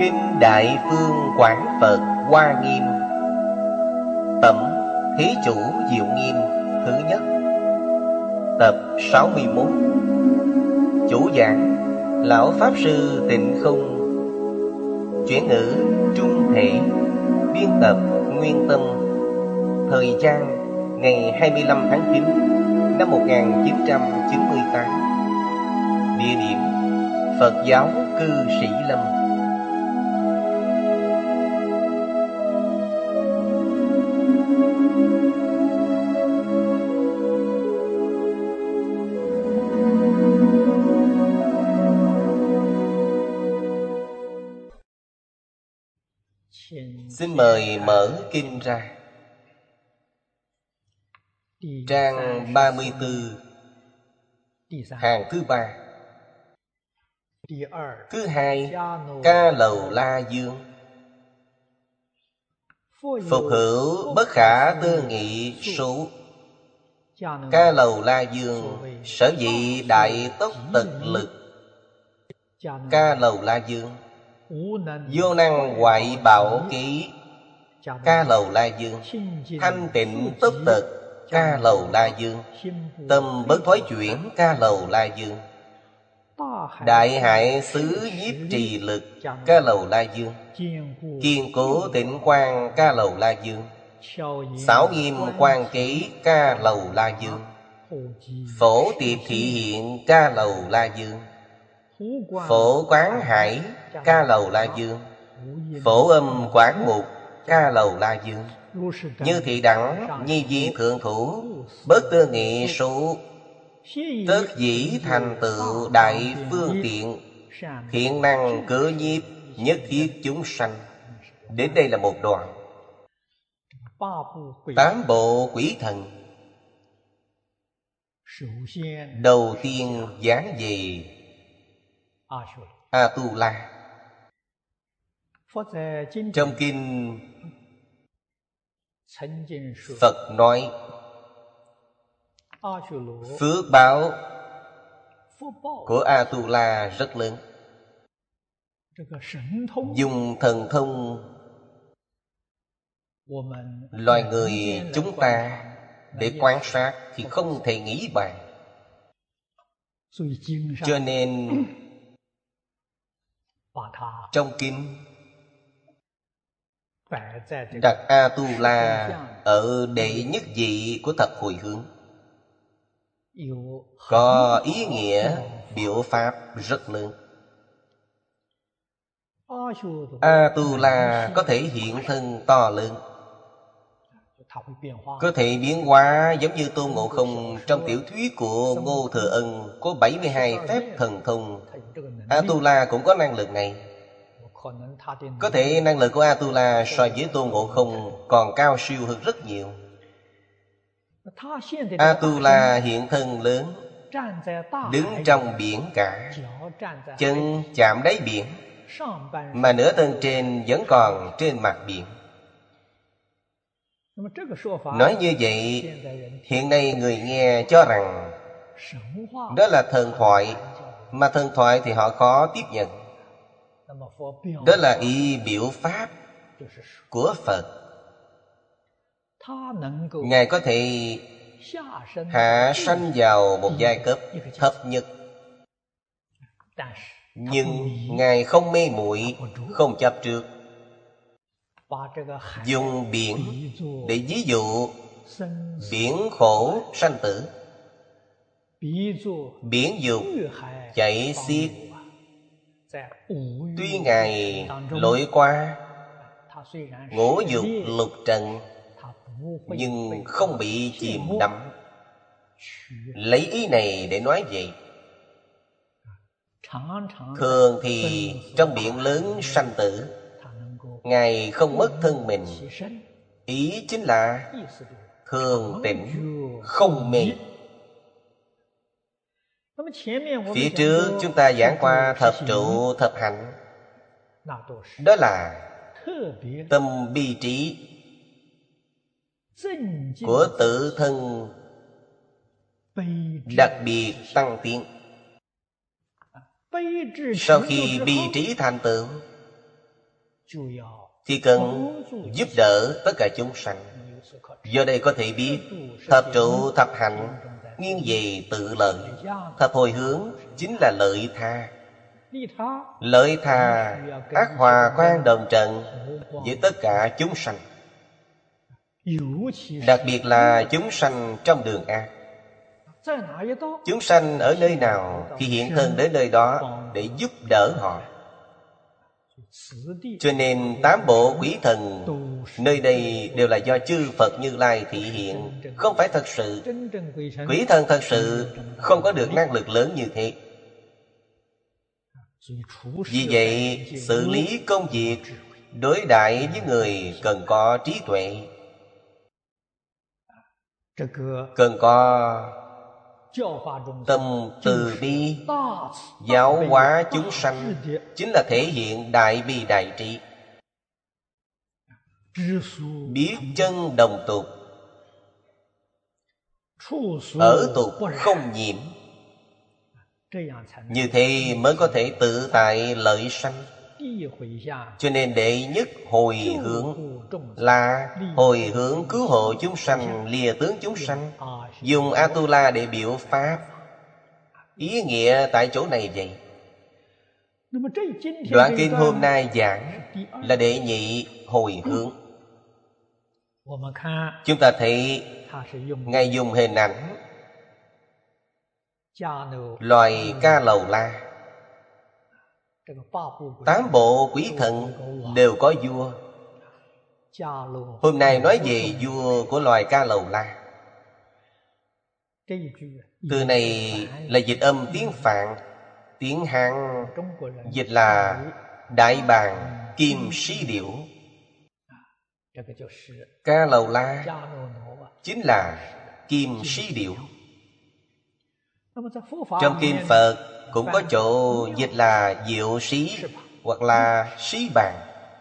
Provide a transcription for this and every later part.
Kinh Đại Phương Quảng Phật Hoa Nghiêm, Tẩm Thí Chủ Diệu Nghiêm thứ nhất, tập 61. Chủ giảng Lão Pháp Sư Tịnh Không. Chuyển ngữ Trung Thể. Biên tập Nguyên Tâm. Thời gian ngày 25 tháng 9 năm 1998. Địa điểm Phật giáo Cư Sĩ Lâm. Xin mời mở kinh ra. Trang 34, hàng thứ 3. Thứ hai, Ca Lầu La Dương. Phục hữu bất khả tư nghị số. Ca Lầu La Dương sở dĩ đại tốc tật lực. Ca Lầu La Dương vô năng hoại bạo ký. Ca Lầu La Dương thanh tịnh tốc tật. Ca Lầu La Dương tâm bất thói chuyển. Ca Lầu La Dương đại hải xứ nhiếp trì lực. Ca Lầu La Dương kiên cố tịnh quang. Ca Lầu La Dương xảo nghiêm quan ký. Ca Lầu La Dương phổ tiệp thị hiện. Ca Lầu La Dương phổ quán hải. Ca Lầu La Dương phổ âm quán mục. Ca Lầu La Dương như thị đẳng nhi di thượng thủ. Bất tư nghị số tất dĩ thành tựu đại phương tiện. Thiện năng cử nhiếp nhất thiết chúng sanh. Đến đây là một đoạn. 8 bộ quỷ thần. Đầu tiên giảng về A-tu-la. Trong kinh Phật nói phước báo của A-tu-la rất lớn. Dùng thần thông loài người chúng ta để quan sát thì không thể nghĩ bàn. Cho nên trong kinh đặt A-tu-la ở đệ nhất vị của thập hồi hướng, có ý nghĩa biểu pháp rất lớn. A-tu-la có thể hiện thân to lớn, có thể biến hóa giống như Tôn Ngộ Không trong tiểu thuyết của Ngô Thừa Ân có 72 phép thần thông. A-tu-la cũng có năng lực này. Có thể năng lực của A-tu-la so với Tôn Ngộ Không còn cao siêu hơn rất nhiều. A-tu-la hiện thân lớn, đứng trong biển cả, chân chạm đáy biển, mà nửa thân trên vẫn còn trên mặt biển. Nói như vậy, hiện nay người nghe cho rằng đó là thần thoại, mà thần thoại thì họ khó tiếp nhận. Đó là ý biểu pháp của Phật. Ngài có thể hạ sanh vào một giai cấp thấp nhất, nhưng Ngài không mê muội, không chấp trước. Dùng biển để ví dụ biển khổ sanh tử, biển dục chảy xiết. Tuy Ngài lội qua ngũ dục lục trần, nhưng không bị chìm đắm. Lấy ý này để nói vậy. Thường thì trong biển lớn sanh tử, Ngài không mất thân mình. Ý chính là thường tĩnh, không mê. Phía trước chúng ta giảng qua thập trụ thập hạnh. Đó là tâm bi trí của tự thân đặc biệt tăng tiến. Sau khi bi trí thành tựu, thì cần giúp đỡ tất cả chúng sanh. Do đây có thể biết thập trụ thập hạnh nghiêng về tự lợi. Thập hồi hướng chính là lợi tha. Lợi tha ác hòa quan đồng trần với tất cả chúng sanh, đặc biệt là chúng sanh trong đường ác. Chúng sanh ở nơi nào thì hiện thân đến nơi đó để giúp đỡ họ. Cho nên tám bộ quỷ thần nơi đây đều là do chư Phật Như Lai thị hiện, không phải thật sự. Quỷ thần thật sự không có được năng lực lớn như thế. Vì vậy, xử lý công việc, đối đãi với người cần có trí tuệ, cần có tâm từ bi, giáo hóa chúng sanh, chính là thể hiện đại bi đại trí. Biết chân đồng tục, ở tục không nhiễm. Như thế mới có thể tự tại lợi sanh. Cho nên đệ nhất hồi hướng là hồi hướng cứu hộ chúng sanh, lìa tướng chúng sanh. Dùng Atula để biểu pháp. Ý nghĩa tại chỗ này vậy. Đoạn kinh hôm nay giảng là đệ nhị hồi hướng. Chúng ta thấy Ngài dùng hình ảnh loài Ca Lầu La. Tám bộ quý thần đều có vua. Hôm nay nói về vua của loài Ca Lầu La. Từ này là dịch âm tiếng Phạn. Tiếng Hán dịch là Đại Bàng Kim Sĩ Điểu. Ca Lầu La chính là Kim Sĩ Điểu. Trong kinh Phật cũng có chỗ dịch là Diệu Sĩ hoặc là Sĩ Bàng.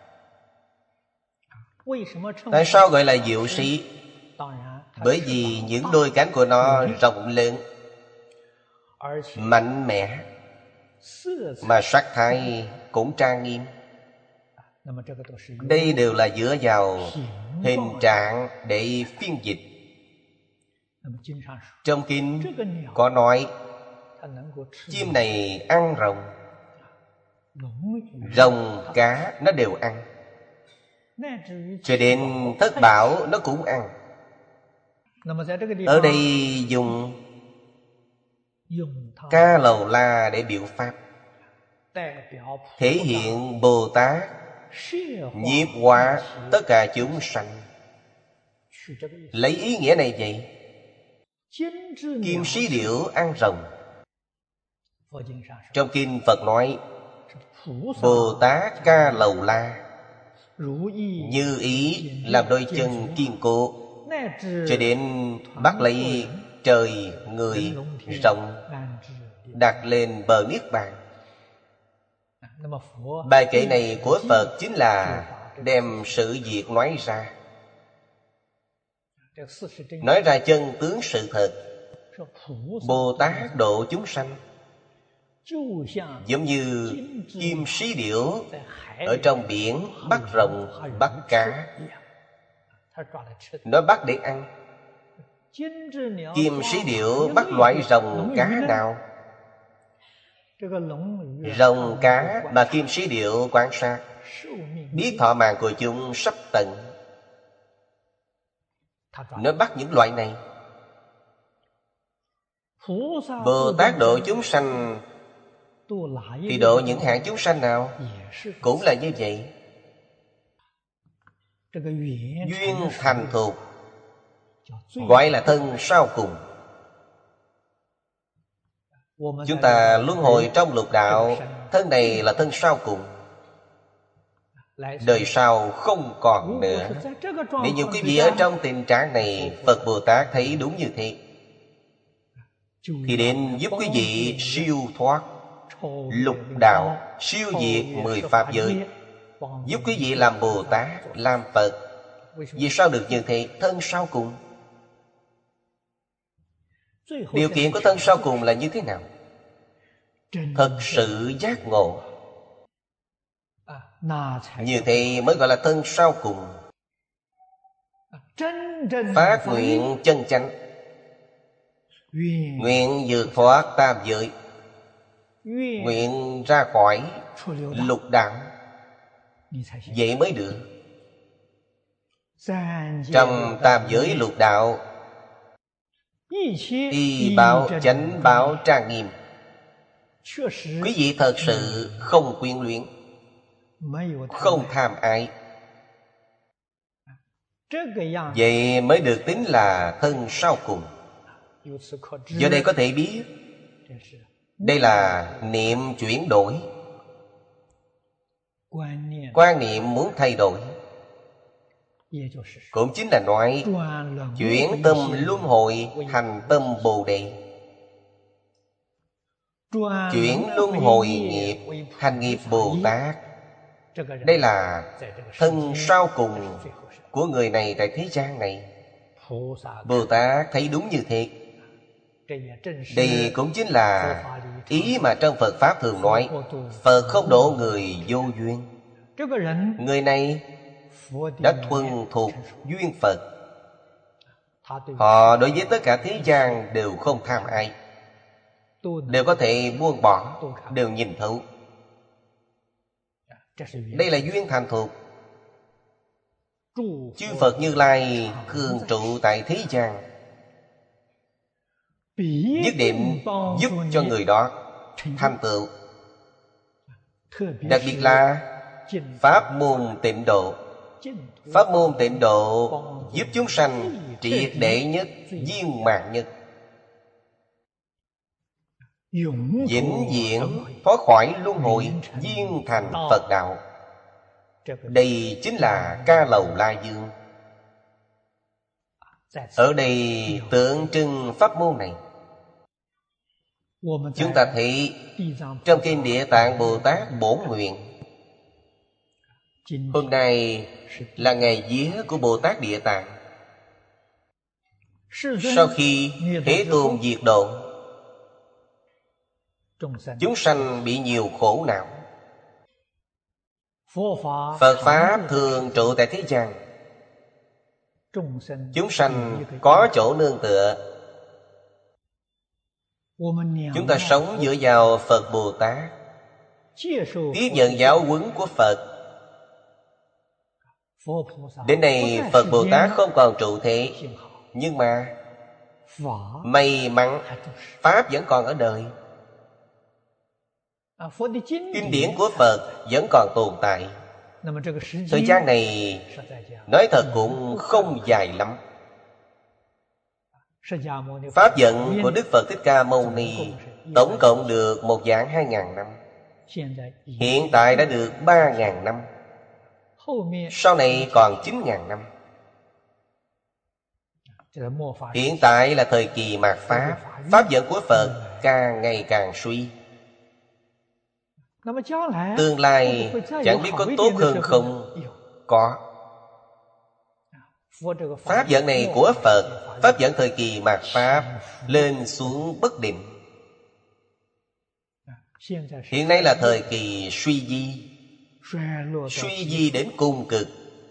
Tại sao gọi là Diệu Sĩ? Bởi vì những đôi cánh của nó rộng lớn, mạnh mẽ, mà sắc thái cũng trang nghiêm. Đây đều là dựa vào hình trạng để phiên dịch. Trong kinh có nói chim này ăn rồng, rồng cá nó đều ăn, cho đến thất bảo nó cũng ăn. Ở đây dùng Ca Lầu La để biểu pháp, thể hiện Bồ Tát nhiếp hóa tất cả chúng sanh. Lấy ý nghĩa này vậy. Kim Sĩ Điểu ăn rồng. Trong kinh Phật nói Bồ Tát Ca Lầu La như ý làm đôi chân kiên cố, cho đến bắt lấy trời, người, rồng, đặt lên bờ niết bàn. Bài kệ này của Phật chính là đem sự việc nói ra, nói ra chân tướng sự thật. Bồ Tát độ chúng sanh giống như Kim Sĩ Điểu ở trong biển bắt rồng, bắt cá. Nó bắt để ăn. Kim Sĩ Điểu bắt loại rồng cá nào? Rồng cá mà Kim Sĩ Điểu quan sát, biết thọ mạng của chúng sắp tận. Nó bắt những loại này. Bồ Tát độ chúng sanh thì độ những hạng chúng sanh nào? Cũng là như vậy. Duyên thành thục gọi là thân sau cùng. Chúng ta luân hồi trong lục đạo, thân này là thân sau cùng. Đời sau không còn nữa. Nếu như quý vị ở trong tình trạng này, Phật Bồ Tát thấy đúng như thế, thì đến giúp quý vị siêu thoát lục đạo, siêu diệt 10 pháp giới, giúp quý vị làm Bồ Tát, làm Phật. Vì sao được như thế? Thân sau cùng. Điều kiện của thân sau cùng là như thế nào? Thật sự giác ngộ. Như thế mới gọi là thân sau cùng. Phát nguyện chân chánh, nguyện vượt thoát tam giới, nguyện ra khỏi lục đạo, vậy mới được. Trong tam giới lục đạo, y bảo chánh bảo trang nghiêm. Quý vị thật sự không quyến luyến, không tham ái, vậy mới được tính là thân sau cùng. Giờ đây có thể biết đây là niệm chuyển đổi. Quan niệm muốn thay đổi, cũng chính là nói chuyển tâm luân hồi thành tâm Bồ Đề. Chuyển luân hồi nghiệp thành nghiệp Bồ Tát. Đây là thân sau cùng của người này tại thế gian này. Bồ Tát thấy đúng như thế. Đây cũng chính là ý mà trong Phật Pháp thường nói, Phật không độ người vô duyên. Người này đã thuần thuộc duyên Phật. Họ đối với tất cả thế gian đều không tham ai, đều có thể buông bỏ, đều nhìn thấu. Đây là duyên thành thuộc. Chư Phật Như Lai thường trụ tại thế gian, nhất định giúp cho người đó thành tựu. Đặc biệt là pháp môn tịnh độ. Pháp môn tịnh độ giúp chúng sanh triệt để nhất, viên mãn nhất, vĩnh viễn thoát khỏi luân hồi, viên thành Phật đạo. Đây chính là Ca Lầu La Dương. Ở đây tượng trưng pháp môn này. Chúng ta thấy trong kinh Địa Tạng Bồ Tát Bổn Nguyện, hôm nay là ngày vía của Bồ Tát Địa Tạng. Sau khi Thế Tôn diệt độ, chúng sanh bị nhiều khổ não. Phật Pháp thường trụ tại thế gian, chúng sanh có chỗ nương tựa. Chúng ta sống dựa vào Phật Bồ Tát, tiếp nhận giáo huấn của Phật. Đến nay Phật Bồ Tát không còn trụ thế, nhưng mà may mắn Pháp vẫn còn ở đời. Kinh điển của Phật vẫn còn tồn tại. Thời gian này nói thật cũng không dài lắm. Pháp vận của Đức Phật Thích Ca Mâu Ni tổng cộng được 1.200.000 năm. Hiện tại đã được 3.000 năm. Sau này còn 9.000 năm. Hiện tại là thời kỳ mạt Pháp. Pháp vận của Phật càng ngày càng suy. Tương lai chẳng biết có tốt hơn không? Có. Pháp vận này của Phật, pháp vận thời kỳ mạt Pháp, lên xuống bất định. Hiện nay là thời kỳ suy di. Suy di đến cùng cực.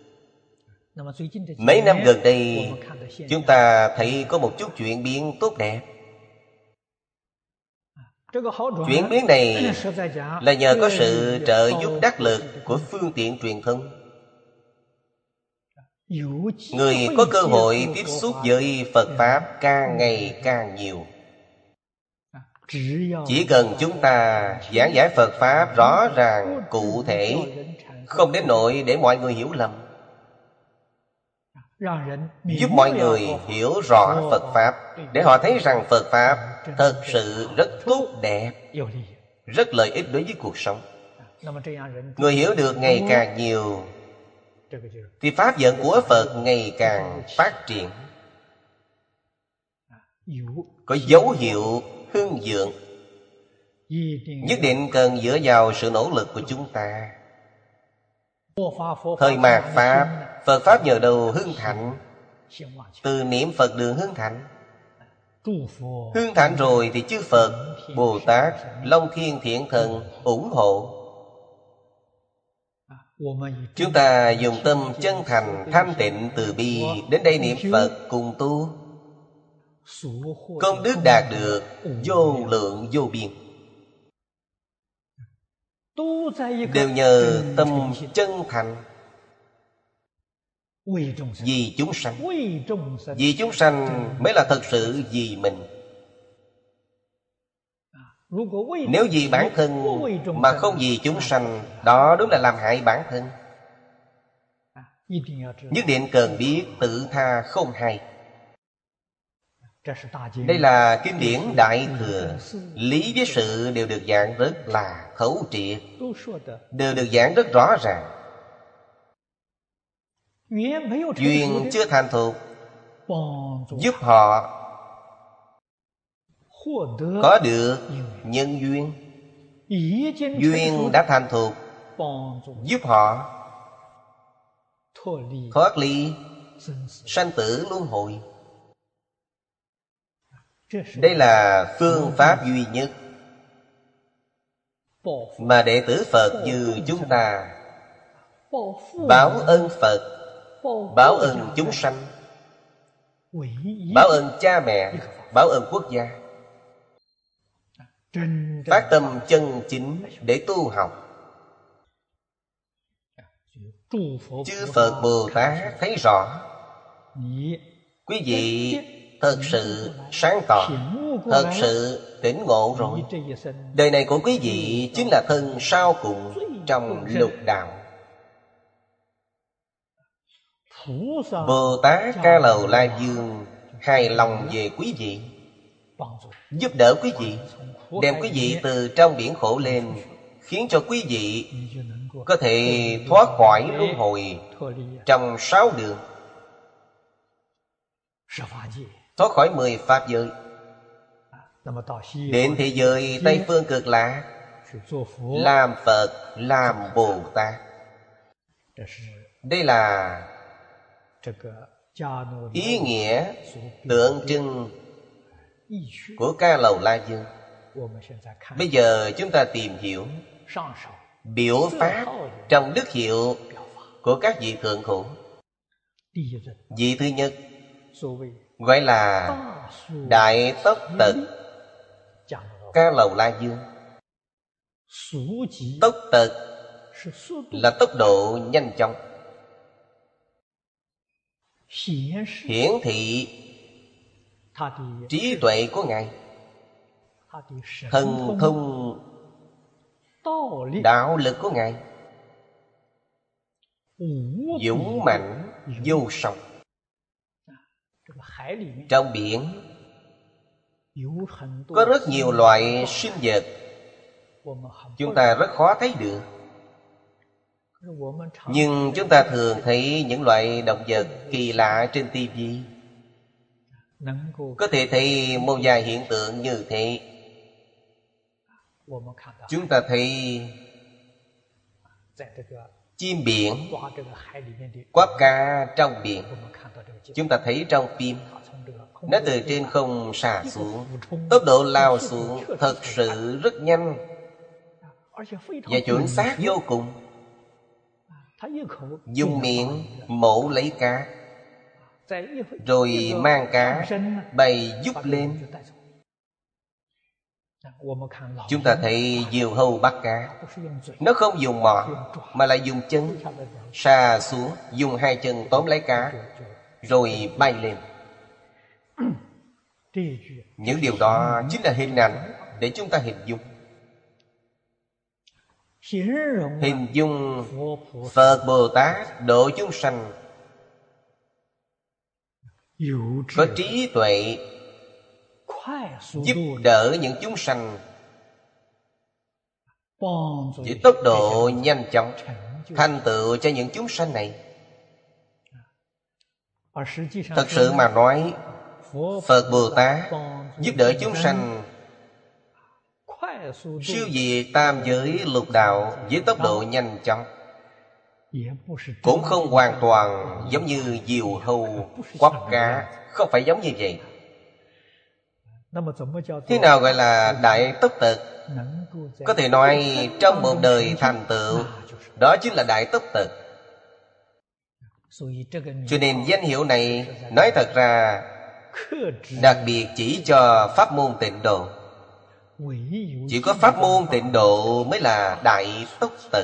Mấy năm gần đây, chúng ta thấy có một chút chuyển biến tốt đẹp. Chuyển biến này là nhờ có sự trợ giúp đắc lực của phương tiện truyền thông. Người có cơ hội tiếp xúc với Phật Pháp càng ngày càng nhiều. Chỉ cần chúng ta giảng giải Phật Pháp rõ ràng, cụ thể, không đến nỗi để mọi người hiểu lầm, giúp mọi người hiểu rõ Phật Pháp, để họ thấy rằng Phật Pháp thật sự rất tốt đẹp, rất lợi ích đối với cuộc sống. Người hiểu được ngày càng nhiều thì pháp vận của Phật ngày càng phát triển, có dấu hiệu hưng vượng. Nhất định cần dựa vào sự nỗ lực của chúng ta. Thời mạt Pháp, Phật Pháp nhờ đầu hưng thịnh. Từ niệm Phật đường hưng thịnh. Hưng thịnh rồi thì chư Phật, Bồ Tát, Long Thiên Thiện Thần ủng hộ. Chúng ta dùng tâm chân thành, thanh tịnh, từ bi đến đây niệm Phật cùng tu, công đức đạt được vô lượng vô biên, đều nhờ tâm chân thành. Vì chúng sanh, vì chúng sanh mới là thật sự vì mình. Nếu vì bản thân mà không vì chúng sanh, đó đúng là làm hại bản thân. Nhất định cần biết tự tha không hay. Đây là kinh điển Đại Thừa. Lý với sự đều được giảng rất là thấu triệt, đều được giảng rất rõ ràng. Duyên chưa thành thục, giúp họ có được nhân duyên. Duyên đã thành thục, giúp họ thoát ly sanh tử luân hồi. Đây là phương pháp duy nhất mà đệ tử Phật như chúng ta báo ơn Phật, báo ơn chúng sanh, báo ơn cha mẹ, báo ơn quốc gia. Phát tâm chân chính để tu học. Chư Phật Bồ Tát thấy rõ quý vị thật sự sáng tỏ, thật sự tỉnh ngộ rồi. Đời này của quý vị chính là thân sau cùng trong lục đạo. Bồ Tát Ca Lầu La Dương hài lòng về quý vị, giúp đỡ quý vị, đem quý vị từ trong biển khổ lên, khiến cho quý vị có thể thoát khỏi luân hồi trong 6 đường, thoát khỏi 10 pháp giới, đến thế giới Tây Phương Cực Lạc, làm Phật, làm Bồ Tát. Đây là ý nghĩa tượng trưng của Ca Lầu La Dương. Bây giờ chúng ta tìm hiểu biểu pháp trong đức hiệu của các vị thượng thủ. Vị thứ nhất gọi là Đại Tốc Tật Ca Lầu La Dương. Tốc tật là tốc độ nhanh chóng, hiển thị trí tuệ của Ngài, thần thông đạo lực của Ngài dũng mạnh vô song. Trong biển có rất nhiều loại sinh vật chúng ta rất khó thấy được, nhưng chúng ta thường thấy những loại động vật kỳ lạ trên TV, có thể thấy một vài hiện tượng như thế. Chúng ta thấy chim biển quắp cá trong biển. Chúng ta thấy trong phim, nó từ trên không xả xuống, tốc độ lao xuống thật sự rất nhanh và chuẩn xác vô cùng. Dùng miệng mổ lấy cá, rồi mang cá bay vút lên. Chúng ta thấy diều hâu bắt cá, nó không dùng mỏ mà lại dùng chân, xà xuống, dùng 2 chân tóm lấy cá, rồi bay lên. Những điều đó chính là hình ảnh để chúng ta hình dung. Hình dung Phật Bồ Tát độ chúng sanh có trí tuệ, giúp đỡ những chúng sanh với tốc độ nhanh chóng, thành tựu cho những chúng sanh này. Thật sự mà nói, Phật Bồ Tát giúp đỡ chúng sanh siêu diệt tam giới lục đạo với tốc độ nhanh chóng, cũng không hoàn toàn giống như diều hâu quắp cá, không phải giống như vậy. Thế nào gọi là đại tốc tật? Có thể nói trong một đời thành tựu, đó chính là Đại Tốc Tật. Cho nên danh hiệu này nói thật ra đặc biệt chỉ cho pháp môn Tịnh Độ. Chỉ có pháp môn Tịnh Độ mới là Đại Tốc Tật.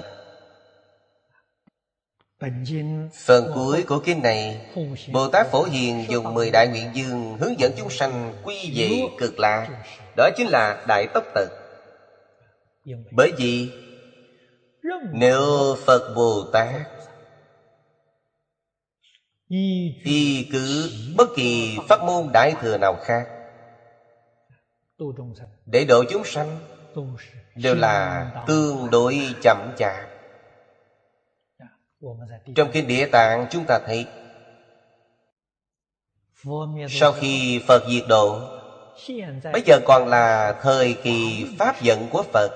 Phần cuối của kinh này, Bồ Tát Phổ Hiền dùng 10 đại nguyện dương hướng dẫn chúng sanh quy về Cực Lạc. Đó chính là Đại Tốc Tật. Bởi vì nếu Phật Bồ Tát y cứ bất kỳ pháp môn Đại Thừa nào khác để độ chúng sanh, đều là tương đối chậm chạp. Trong kinh Địa Tạng chúng ta thấy, sau khi Phật diệt độ, bây giờ còn là thời kỳ pháp vận của Phật.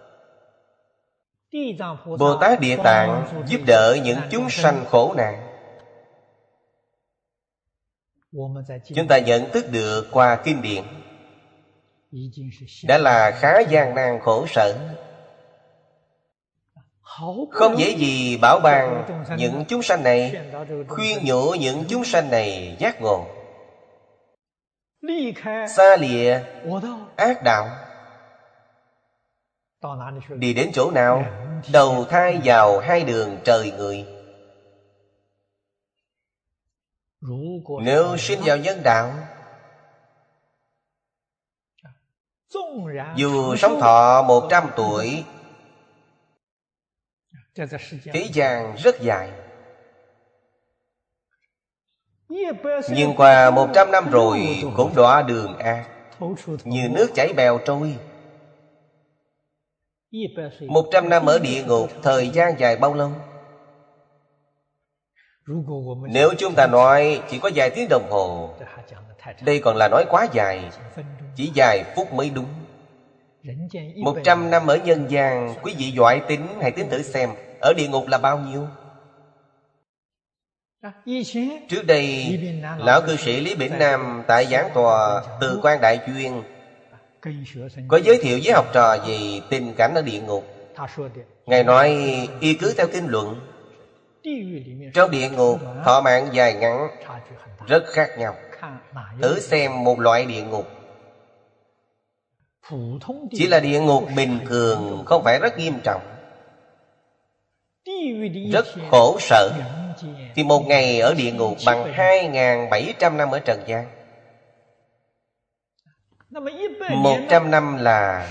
Bồ Tát Địa Tạng giúp đỡ những chúng sanh khổ nạn. Chúng ta nhận thức được qua kinh điển, đã là khá gian nan khổ sở. Không dễ gì bảo ban những chúng sanh này, khuyên nhủ những chúng sanh này giác ngộ, xa lìa ác đạo. Đi đến chỗ nào, đầu thai vào hai đường trời người. Nếu sinh vào nhân đạo, dù sống thọ 100 tuổi, thế gian rất dài. Nhưng qua 100 năm rồi cũng đọa đường ác, như nước chảy bèo trôi. 100 năm ở địa ngục, thời gian dài bao lâu? Nếu chúng ta nói chỉ có vài tiếng đồng hồ, đây còn là nói quá dài. Chỉ vài phút mới đúng. 100 năm ở nhân gian, quý vị giỏi tính, hãy tính thử xem, ở địa ngục là bao nhiêu? Trước đây, lão cư sĩ Lý Bỉnh Nam tại giảng tòa Từ Quan Đại Chuyên có giới thiệu với học trò về tình cảnh ở địa ngục. Ngài nói, y cứ theo kinh luận, trong địa ngục thọ mạng dài ngắn rất khác nhau. Thử xem một loại địa ngục, chỉ là địa ngục bình thường, không phải rất nghiêm trọng, rất khổ sở, thì một ngày ở địa ngục bằng 2.700 năm ở trần gian. 100 năm là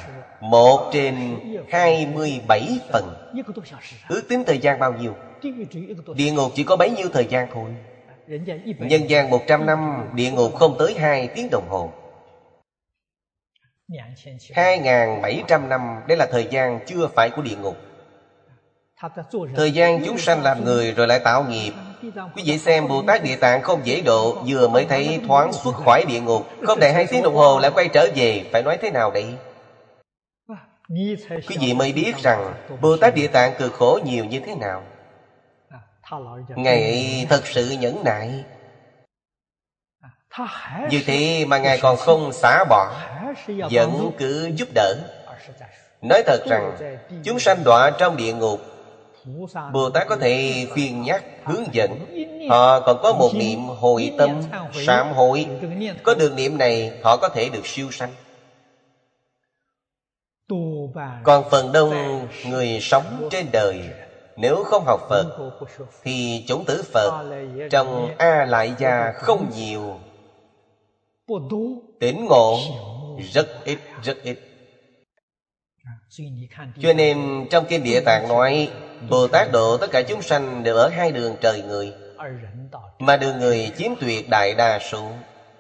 1/27 phần. Ước tính thời gian bao nhiêu? Địa ngục chỉ có bấy nhiêu thời gian thôi. Nhân gian 100 năm, địa ngục không tới 2 tiếng đồng hồ. 2.700 năm, đây là thời gian chưa phải của địa ngục. Thời gian chúng sanh làm người rồi lại tạo nghiệp. Quý vị xem Bồ Tát Địa Tạng không dễ độ, vừa mới thấy thoáng xuất khỏi địa ngục, không đầy 2 tiếng đồng hồ lại quay trở về. Phải nói thế nào đây? Quý vị mới biết rằng Bồ Tát Địa Tạng cực khổ nhiều như thế nào. Ngài ấy thật sự nhẫn nại. Như thế mà Ngài còn không xả bỏ, vẫn cứ giúp đỡ. Nói thật rằng chúng sanh đọa trong địa ngục, Bồ Tát có thể khuyên nhắc, hướng dẫn. Họ còn có một niệm hồi tâm, sám hối. Có được niệm này, họ có thể được siêu sanh. Còn phần đông người sống trên đời, nếu không học Phật, thì chủng tử Phật trong A Lại Gia không nhiều, tỉnh ngộ rất ít, rất ít. Cho nên trong kinh Địa Tạng nói, Bồ Tát độ tất cả chúng sanh đều ở hai đường trời người, mà đường người chiếm tuyệt đại đa số.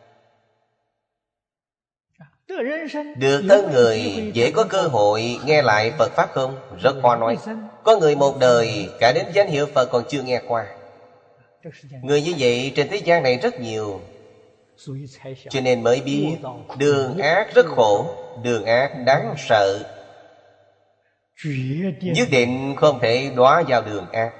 Được thân người dễ có cơ hội nghe lại Phật Pháp không? Rất khó nói. Có người một đời cả đến danh hiệu Phật còn chưa nghe qua. Người như vậy trên thế gian này rất nhiều. Cho nên mới biết đường ác rất khổ, đường ác đáng sợ. Nhất định không thể đọa vào đường ác.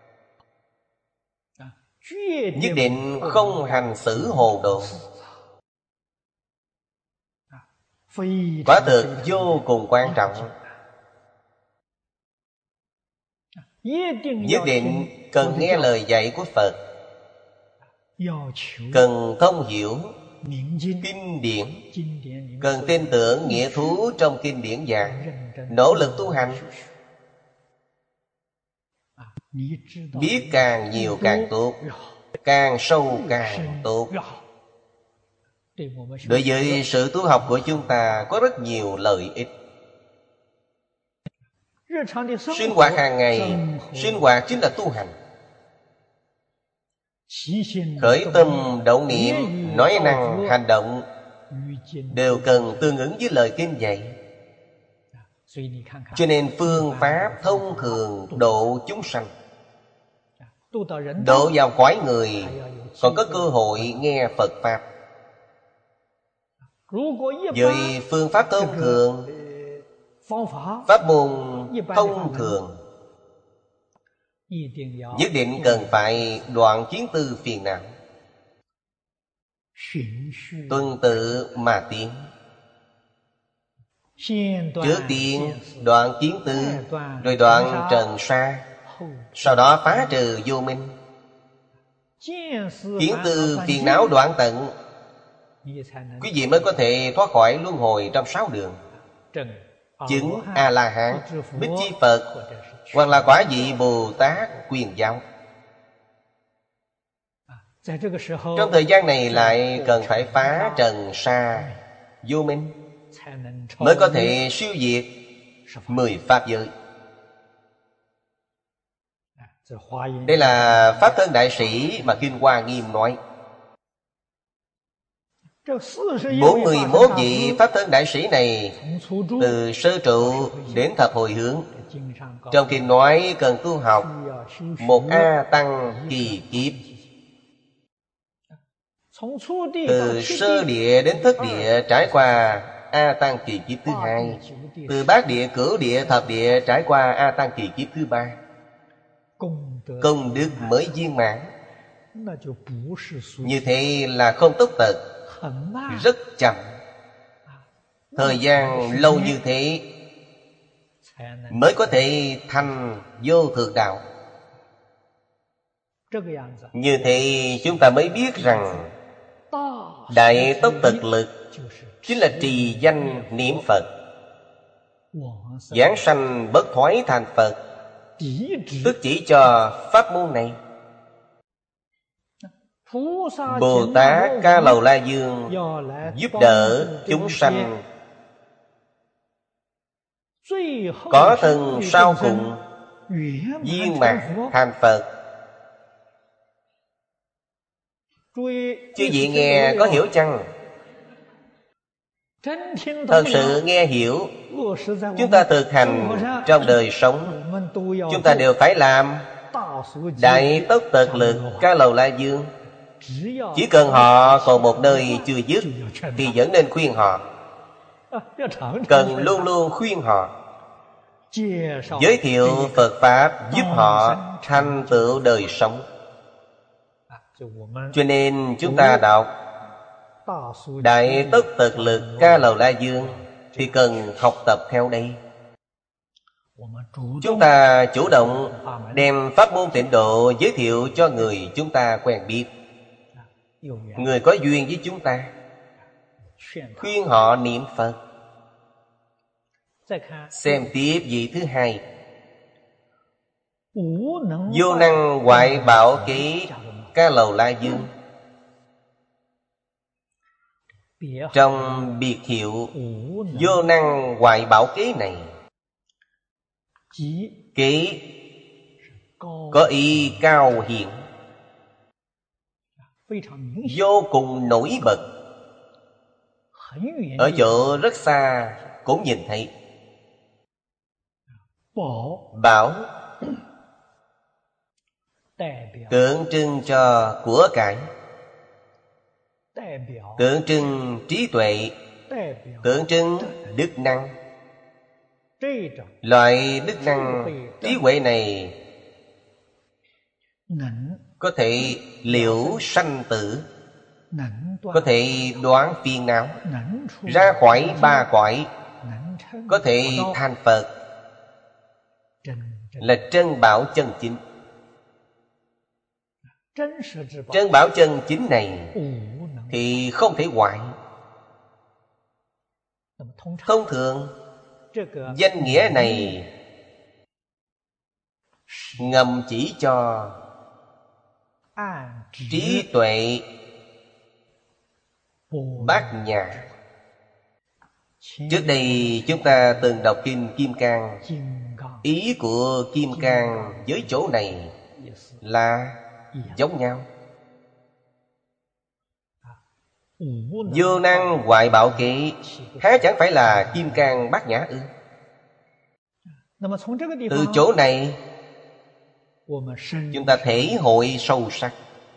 Nhất định không hành xử hồ đồ. Quả thực vô cùng quan trọng. Nhất định cần nghe lời dạy của Phật, cần thông hiểu kinh điển, cần tin tưởng nghĩa thú trong kinh điển giảng, nỗ lực tu hành. Biết càng nhiều càng tốt, càng sâu càng tốt. Đối với sự tu học của chúng ta có rất nhiều lợi ích. Sinh hoạt hàng ngày, sinh hoạt chính là tu hành. Khởi tâm động niệm, nói năng, hành động đều cần tương ứng với lời kinh dạy. Cho nên phương pháp thông thường độ chúng sanh, độ vào cõi người, còn có cơ hội nghe Phật Pháp. Với phương pháp thông thường, pháp môn thông thường, nhất định cần phải đoạn kiến tư phiền não, tuần tự mà tiến. Trước tiên đoạn kiến tư, rồi đoạn trần sa, sau đó phá trừ vô minh. Kiến tư phiền não đoạn tận, quý vị mới có thể thoát khỏi luân hồi trong 6 đường, chứng A-la-hán, Bích Chi Phật, hoặc là quả vị Bồ Tát Quyền Giáo. Trong thời gian này lại cần phải phá trần sa vô minh, mới có thể siêu diệt 10 pháp giới. Đây là Pháp Thân Đại Sĩ mà Kinh Hoa Nghiêm nói. 41 vị Pháp Thân Đại Sĩ này, từ sơ trụ đến thập hồi hướng, trong kinh nói cần tu học một A Tăng kỳ kiếp. Từ sơ địa đến thất địa trải qua A Tăng kỳ kiếp thứ hai, từ bát địa, cửu địa, thập địa trải qua A Tăng kỳ kiếp thứ ba. Công đức mới viên mãn. Như thế là không tốc tật, rất chậm. Thời gian lâu như thế mới có thể thành vô thượng đạo. Như thế chúng ta mới biết rằng đại tốc tật lực chính là trì danh niệm Phật, giảng sanh bất thoái thành Phật, tức chỉ cho pháp môn này. Bồ Tát Ca Lầu La Dương giúp đỡ chúng sanh có thân sau cùng viên mãn thành Phật. Chư vị nghe có hiểu chăng? Thật sự nghe hiểu, chúng ta thực hành trong đời sống, chúng ta đều phải làm đại tốc tật lực Ca Lầu La Dương. Chỉ cần họ còn một nơi chưa dứt thì vẫn nên khuyên họ, cần luôn luôn khuyên họ, giới thiệu Phật Pháp giúp họ thành tựu đời sống. Cho nên chúng ta đọc đại tốc tật lực Ca Lầu La Dương thì cần học tập theo đây. Chúng ta chủ động đem pháp môn Tịnh Độ giới thiệu cho người chúng ta quen biết, người có duyên với chúng ta, khuyên họ niệm Phật. Xem tiếp vị thứ hai, vô năng hoại bảo ký Ca Lầu La Dương. Trong biệt hiệu vô năng hoại bảo kế này, kế có ý cao hiển, vô cùng nổi bật, ở chỗ rất xa cũng nhìn thấy. Bảo tượng trưng cho của cải, tượng trưng trí tuệ, tượng trưng đức năng. Loại đức năng trí huệ này có thể liễu sanh tử, có thể đoán phiền não, ra khỏi ba cõi, có thể thành Phật, là trân bảo chân chính. Trân bảo chân chính này thì không thể hoại. Thông thường danh nghĩa này ngầm chỉ cho trí tuệ bát nhã. Trước đây chúng ta từng đọc kinh Kim Cang. Ý của Kim Cang với chỗ này là giống nhau. Vô năng hoại bảo kỵ há chẳng phải là Kim Cang bát nhã ư? Từ chỗ này chúng ta thể hội sâu sắc.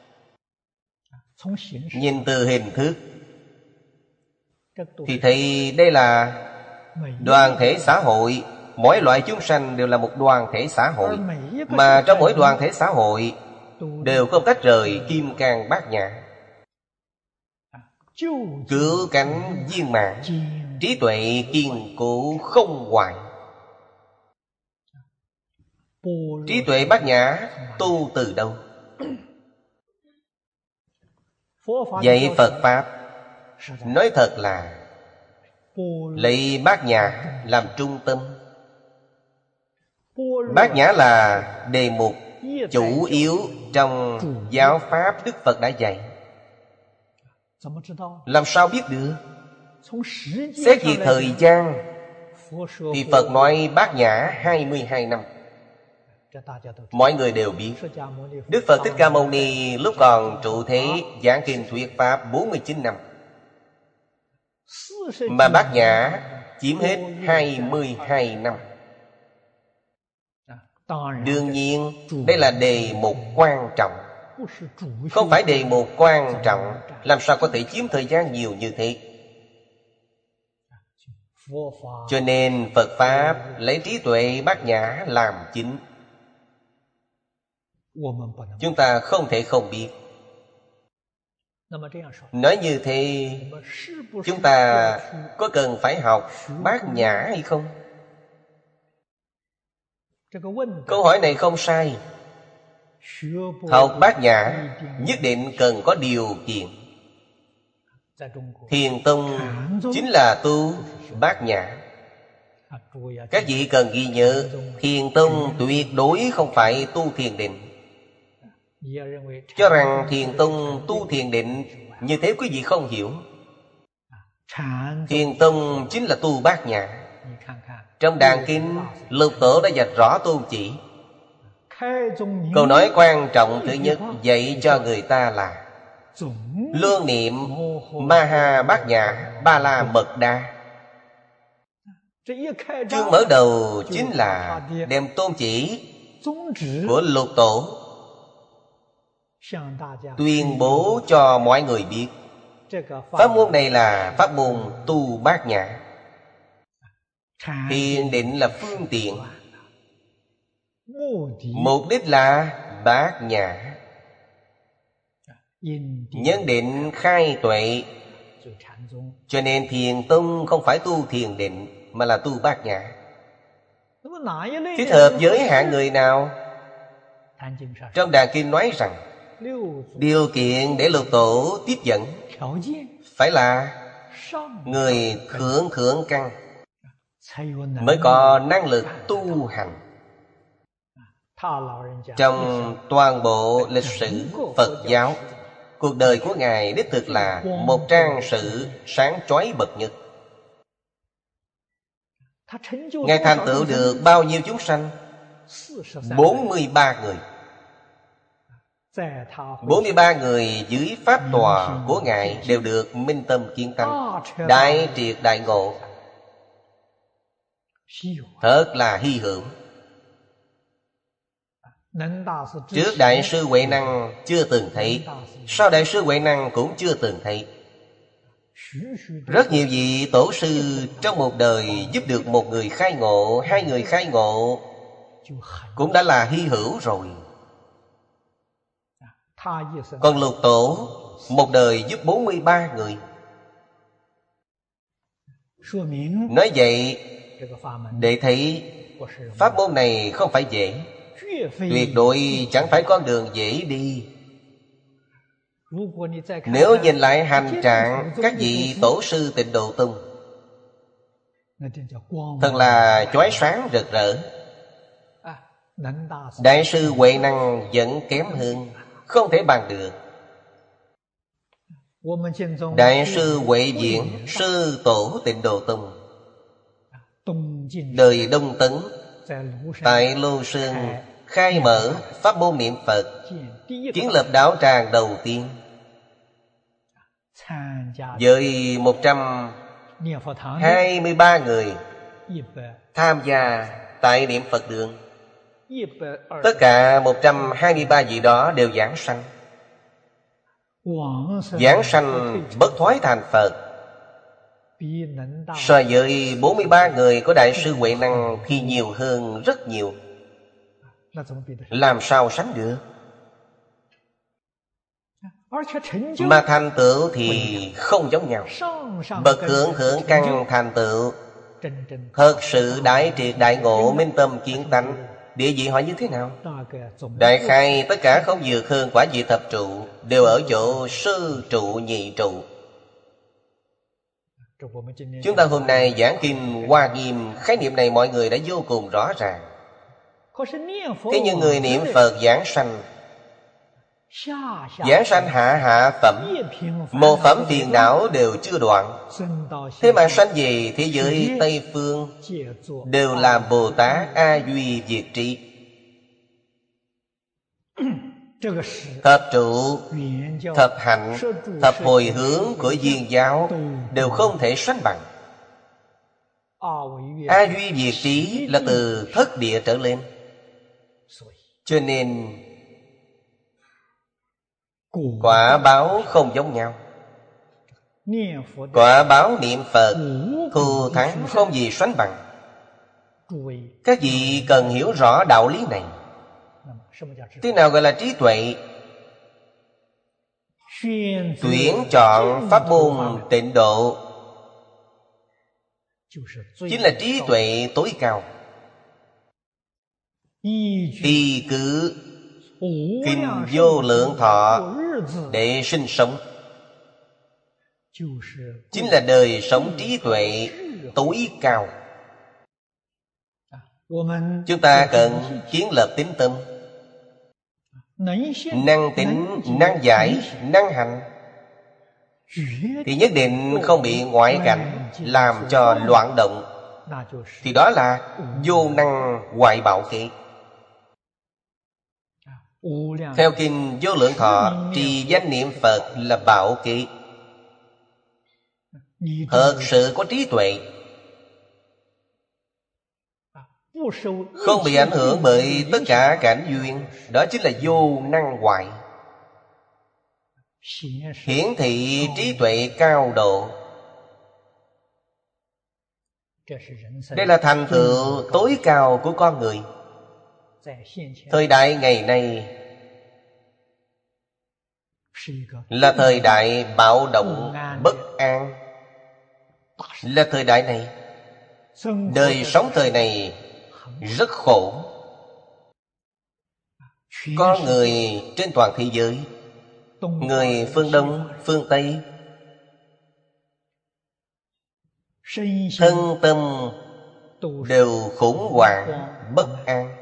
Nhìn từ hình thức thì thấy đây là đoàn thể xã hội. Mỗi loại chúng sanh đều là một đoàn thể xã hội, mà trong mỗi đoàn thể xã hội đều không tách rời Kim Cang bát nhã. Cứu cánh viên mãn, trí tuệ kiên cố không hoại. Trí tuệ bát nhã tu từ đâu? Dạy Phật Pháp nói thật là lấy bát nhã làm trung tâm. Bát nhã là đề mục chủ yếu trong giáo Pháp Đức Phật đã dạy. Làm sao biết được? Xét về thời gian thì Phật nói bát nhã 22 năm. Mọi người đều biết Đức Phật Thích Ca Mâu Ni lúc còn trụ thế giảng kinh thuyết Pháp 49 năm, mà bát nhã chiếm hết 22 năm. Đương nhiên đây là đề mục quan trọng, không phải đề mục quan trọng làm sao có thể chiếm thời gian nhiều như thế. Cho nên Phật Pháp lấy trí tuệ bát nhã làm chính. Chúng ta không thể không biết. Nói như thế, chúng ta có cần phải học bát nhã hay không? Câu hỏi này không sai. Học bát nhã nhất định cần có điều kiện. Thiền tông chính là tu bát nhã. Các vị cần ghi nhớ, Thiền tông tuyệt đối không phải tu thiền định. Cho rằng Thiền tông tu thiền định, như thế quý vị không hiểu. Thiền tông chính là tu bát nhã. Trong Đàn Kinh, Lục Tổ đã vạch rõ tôn chỉ. Câu nói quan trọng thứ nhất dạy cho người ta là lương niệm Maha Bát Nhã Ba La Mật Đa. Chương mở đầu chính là đem tôn chỉ của Lục Tổ tuyên bố cho mọi người biết. Pháp môn này là pháp môn tu bát nhã. Thiền định là phương tiện, mục đích là bát nhã. Nhân định khai tuệ. Cho nên Thiền tông không phải tu thiền định, mà là tu bát nhã. Thích hợp với hạng người nào? Trong Đàn Kinh nói rằng điều kiện để Lục Tổ tiếp dẫn phải là người thượng căn mới có năng lực tu hành. Trong toàn bộ lịch sử Phật giáo, cuộc đời của Ngài đích thực là một trang sử sáng chói bậc nhất. Ngài thành tựu được bao nhiêu chúng sanh? 43 người. 43 người dưới pháp tòa của Ngài đều được minh tâm kiến tánh, đại triệt đại ngộ. Thật là hy hữu. Trước Đại sư Huệ Năng chưa từng thấy, sau Đại sư Huệ Năng cũng chưa từng thấy. Rất nhiều vị tổ sư trong một đời giúp được một người khai ngộ, hai người khai ngộ cũng đã là hy hữu rồi. Còn Lục Tổ một đời giúp 43 người. Nói vậy để thấy pháp môn này không phải dễ, tuyệt đối chẳng phải con đường dễ đi. Nếu nhìn lại hành trạng các vị tổ sư Tịnh Độ Tông, thật là chói sáng rực rỡ. Đại sư Huệ Năng vẫn kém hơn, không thể bằng được. Đại sư Huệ Diễn, sư tổ Tịnh Độ Tông, đời Đông Tấn, tại Lô Sơn khai mở pháp môn niệm Phật, kiến lập đạo tràng đầu tiên, với 123 người tham gia tại niệm Phật đường. Tất cả 123 vị đó đều giảng sanh. Giảng sanh bất thoái thành Phật, so với 43 người của Đại sư Huệ Năng thì nhiều hơn rất nhiều. Làm sao sánh được? Mà thành tựu thì không giống nhau. Bậc thượng thượng căn thành tựu thật sự đại triệt đại ngộ, minh tâm kiến tánh, địa vị họ như thế nào? Đại khai tất cả không vượt hơn quả vị thập trụ, đều ở chỗ sư trụ nhị trụ. Chúng ta hôm nay giảng kinh Hoa Nghiêm, khái niệm này mọi người đã vô cùng rõ ràng. Thế nhưng người niệm Phật giảng sanh, giảng sanh hạ hạ phẩm, một phẩm phiền não đều chưa đoạn. Thế mà sanh về thế giới Tây Phương đều làm Bồ Tát A Duy Diệt Trí. Thập trụ, thập hạnh, thập hồi hướng của Viên giáo đều không thể sánh bằng. A Duy Diệt Trí là từ thất địa trở lên. Cho nên quả báo không giống nhau. Quả báo niệm Phật thù thắng không gì sánh bằng. Các vị cần hiểu rõ đạo lý này. Thế nào gọi là trí tuệ? Tuyển chọn pháp môn tịnh độ chính là trí tuệ tối cao. Y cứ kinh vô lượng thọ để sinh sống, chính là đời sống trí tuệ tối cao. Chúng ta cần kiến lập tín tâm, năng tính, năng giải, năng hành, thì nhất định không bị ngoại cảnh làm cho loạn động. Thì đó là vô năng hoại bảo kế. Theo kinh Vô Lượng Thọ, trì danh niệm Phật là bảo kế. Thật sự có trí tuệ, không bị ảnh hưởng bởi tất cả cảnh duyên, đó chính là vô năng hoại. Hiển thị trí tuệ cao độ. Đây là thành tựu tối cao của con người. Thời đại ngày nay là thời đại bạo động, bất an. Là thời đại này, đời sống thời này rất khổ. Có người trên toàn thế giới, người phương Đông, phương Tây, thân tâm đều khủng hoảng, bất an.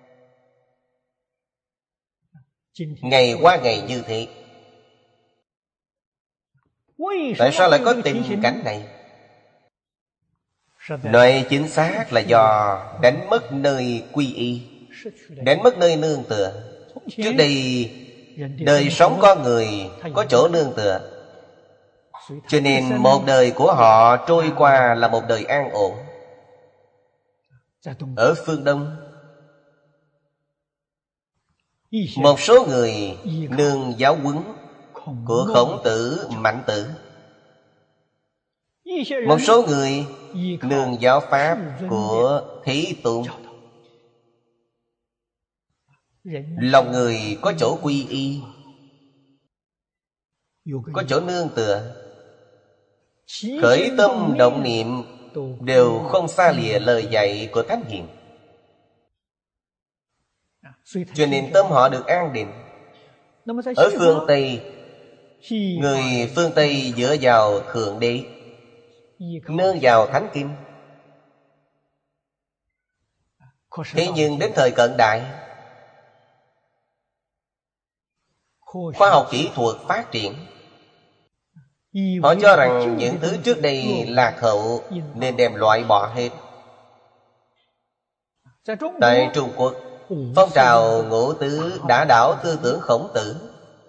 Ngày qua ngày như thế. Tại sao lại có tình cảnh này? Nói chính xác là do đánh mất nơi quy y, đánh mất nơi nương tựa. Trước đây đời sống con người có chỗ nương tựa, cho nên một đời của họ trôi qua là một đời an ổn. Ở phương Đông, một số người nương giáo huấn của Khổng Tử, Mạnh Tử. Một số người nương giáo pháp của Thế Tôn. Lòng người có chỗ quy y. có chỗ nương tựa. Khởi tâm động niệm đều không xa lìa lời dạy của Thánh Hiền, cho nên tâm họ được an định. Ở phương Tây, người phương Tây dựa vào Thượng Đế, nương vào Thánh Kinh. Thế nhưng đến thời cận đại, khoa học kỹ thuật phát triển, họ cho rằng những thứ trước đây lạc hậu nên đem loại bỏ hết. Tại Trung Quốc, phong trào Ngũ Tứ đã đảo tư tưởng Khổng Tử.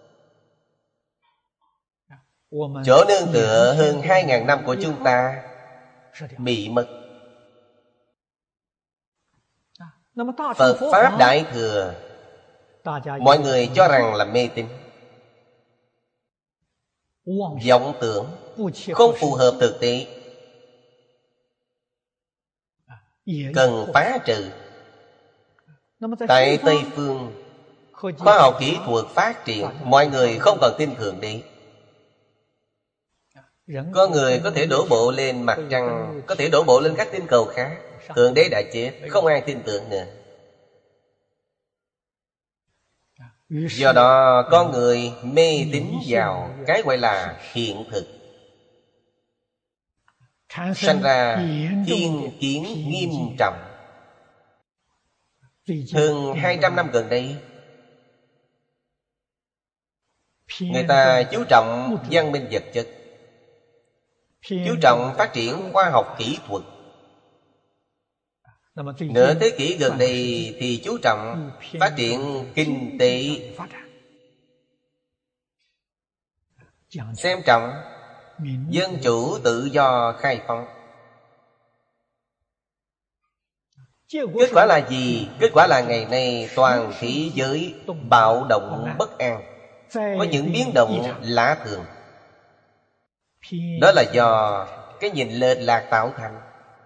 Chỗ nương tựa hơn 2.000 năm của chúng ta bị mất. Phật Pháp Đại Thừa, mọi người cho rằng là mê tín, vọng tưởng, không phù hợp thực tế, cần phá trừ. Tại Tây Phương, khoa học kỹ thuật phát triển, mọi người không còn tin Thượng Đế. Có người có thể đổ bộ lên mặt trăng, có thể đổ bộ lên các tinh cầu khác. Thượng Đế đã chết, không ai tin tưởng nữa. Do đó con người mê tín vào cái gọi là hiện thực, sanh ra thiên kiến nghiêm trọng. Hơn 200 năm gần đây, người ta chú trọng văn minh vật chất, chú trọng phát triển khoa học kỹ thuật. Nửa thế kỷ gần đây thì chú trọng phát triển kinh tế, xem trọng dân chủ tự do khai phóng. Kết quả là gì? Kết quả là ngày nay toàn thế giới bạo động bất an, có những biến động lạ thường. Đó là do cái nhìn lệch lạc tạo thành.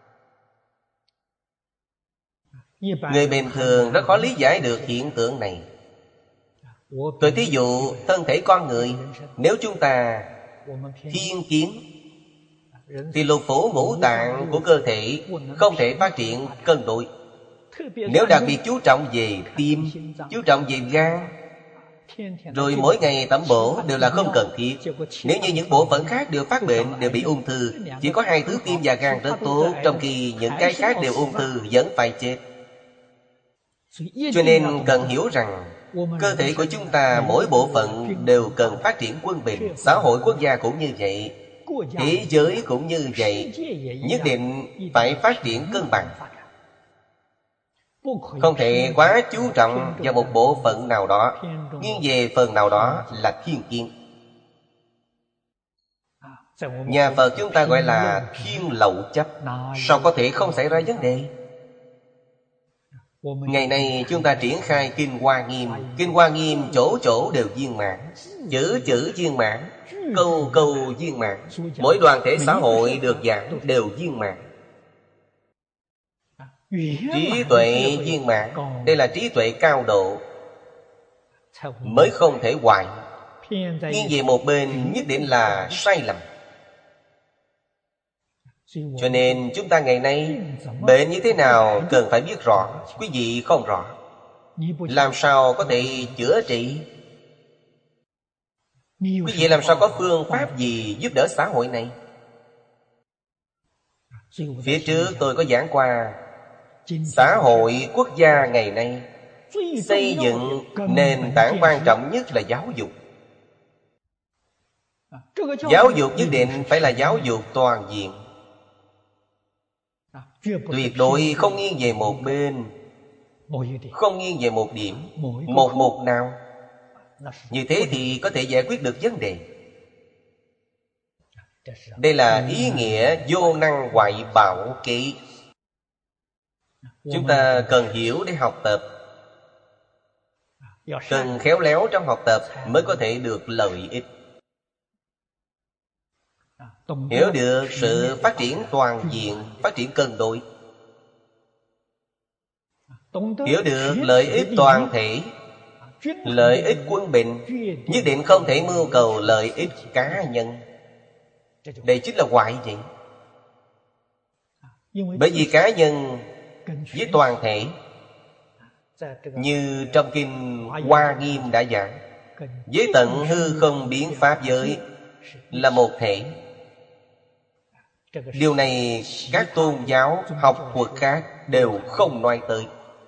Người bình thường rất khó lý giải được hiện tượng này. Tôi thí dụ thân thể con người, nếu chúng ta thiên kiến thì lục phủ ngũ tạng của cơ thể không thể phát triển cân đối. Nếu đặc biệt chú trọng về tim, chú trọng về gan, rồi mỗi ngày tẩm bổ đều là không cần thiết. Nếu như những bộ phận khác đều phát bệnh, đều bị ung thư, chỉ có 2 thứ tim và gan rất tốt, trong khi những cái khác đều ung thư, vẫn phải chết. Cho nên cần hiểu rằng cơ thể của chúng ta mỗi bộ phận đều cần phát triển quân bình. Xã hội quốc gia cũng như vậy, thế giới cũng như vậy, nhất định phải phát triển cân bằng. Không thể quá chú trọng vào một bộ phận nào đó, nghiêng về phần nào đó là thiên kiến. Nhà Phật chúng ta gọi là thiên lậu chấp. Sao có thể không xảy ra vấn đề? Ngày nay chúng ta triển khai Kinh Hoa Nghiêm. Kinh Hoa Nghiêm chỗ chỗ đều viên mãn, chữ chữ viên mãn, câu câu viên mãn. Mỗi đoàn thể xã hội được giảng đều viên mãn. Trí tuệ viên mãn, đây là trí tuệ cao độ, mới không thể hoại. Nghiêng về một bên nhất định là sai lầm. Cho nên chúng ta ngày nay bệnh như thế nào cần phải biết rõ. Quý vị không rõ, làm sao có thể chữa trị? Quý vị làm sao có phương pháp gì giúp đỡ xã hội này? Phía trước tôi có giảng qua, xã hội quốc gia ngày nay xây dựng nền tảng quan trọng nhất là giáo dục. Giáo dục nhất định phải là giáo dục toàn diện, tuyệt đối không nghiêng về một bên, không nghiêng về một điểm, một mục nào. Như thế thì có thể giải quyết được vấn đề. Đây là ý nghĩa vô năng hoại bảo kỹ. Chúng ta cần hiểu để học tập, cần khéo léo trong học tập mới có thể được lợi ích. Hiểu được sự phát triển toàn diện, phát triển cân đối, hiểu được lợi ích toàn thể, Lợi ích quân bình nhất định không thể mưu cầu lợi ích cá nhân. Đây chính là ngoại vậy. Bởi vì cá nhân với toàn thể, như trong kinh Hoa Nghiêm đã giảng, với tận hư không biến pháp giới là một thể. Điều này các tôn giáo học thuật khác đều không nói tới.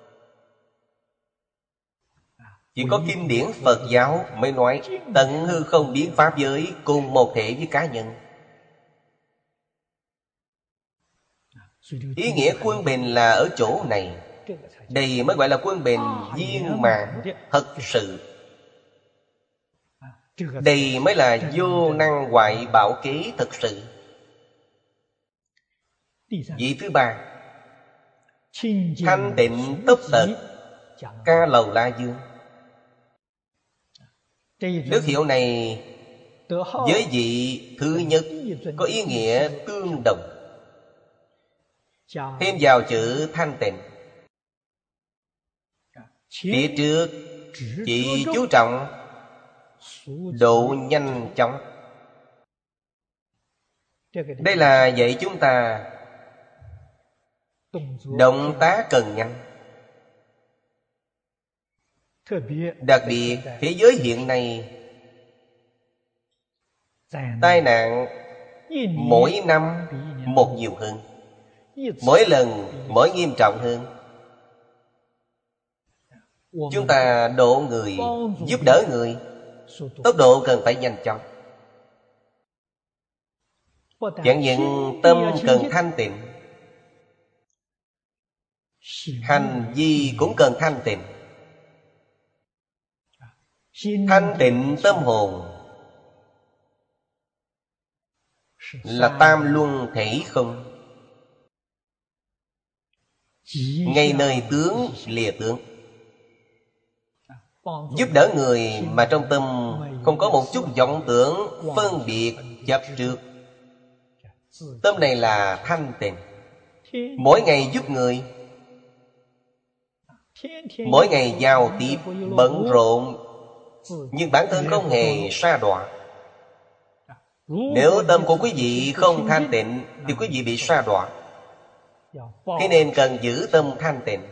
Chỉ có kinh điển Phật giáo mới nói tận hư không biến pháp giới cùng một thể với cá nhân. Ý nghĩa quân bình là ở chỗ này. Đây mới gọi là quân bình viên mãn thật sự. Đây mới là vô năng hoại bảo kế thật sự. Vị thứ ba, thanh tịnh tốc tật Ca Lầu La Dương. Đức hiệu này với vị thứ nhất có ý nghĩa tương đồng. Thêm vào chữ thanh tịnh, phía trước chỉ chú trọng độ nhanh chóng. Đây là dạy chúng ta động tác cần nhanh. Đặc biệt thế giới hiện nay, tai nạn mỗi năm một nhiều hơn, mỗi lần mỗi nghiêm trọng hơn. Chúng ta độ người, giúp đỡ người, tốc độ cần phải nhanh chóng. Chẳng những tâm cần thanh tịnh, hành vi cũng cần thanh tịnh. Thanh tịnh tâm hồn là tam luân thể không, ngay nơi tướng lìa tướng. Giúp đỡ người mà trong tâm không có một chút vọng tưởng phân biệt chấp trước, tâm này là thanh tịnh. Mỗi ngày giúp người, mỗi ngày giao tiếp bận rộn, nhưng bản thân không hề sa đọa. Nếu tâm của quý vị không thanh tịnh thì quý vị bị sa đọa. Thế nên cần giữ tâm thanh tịnh.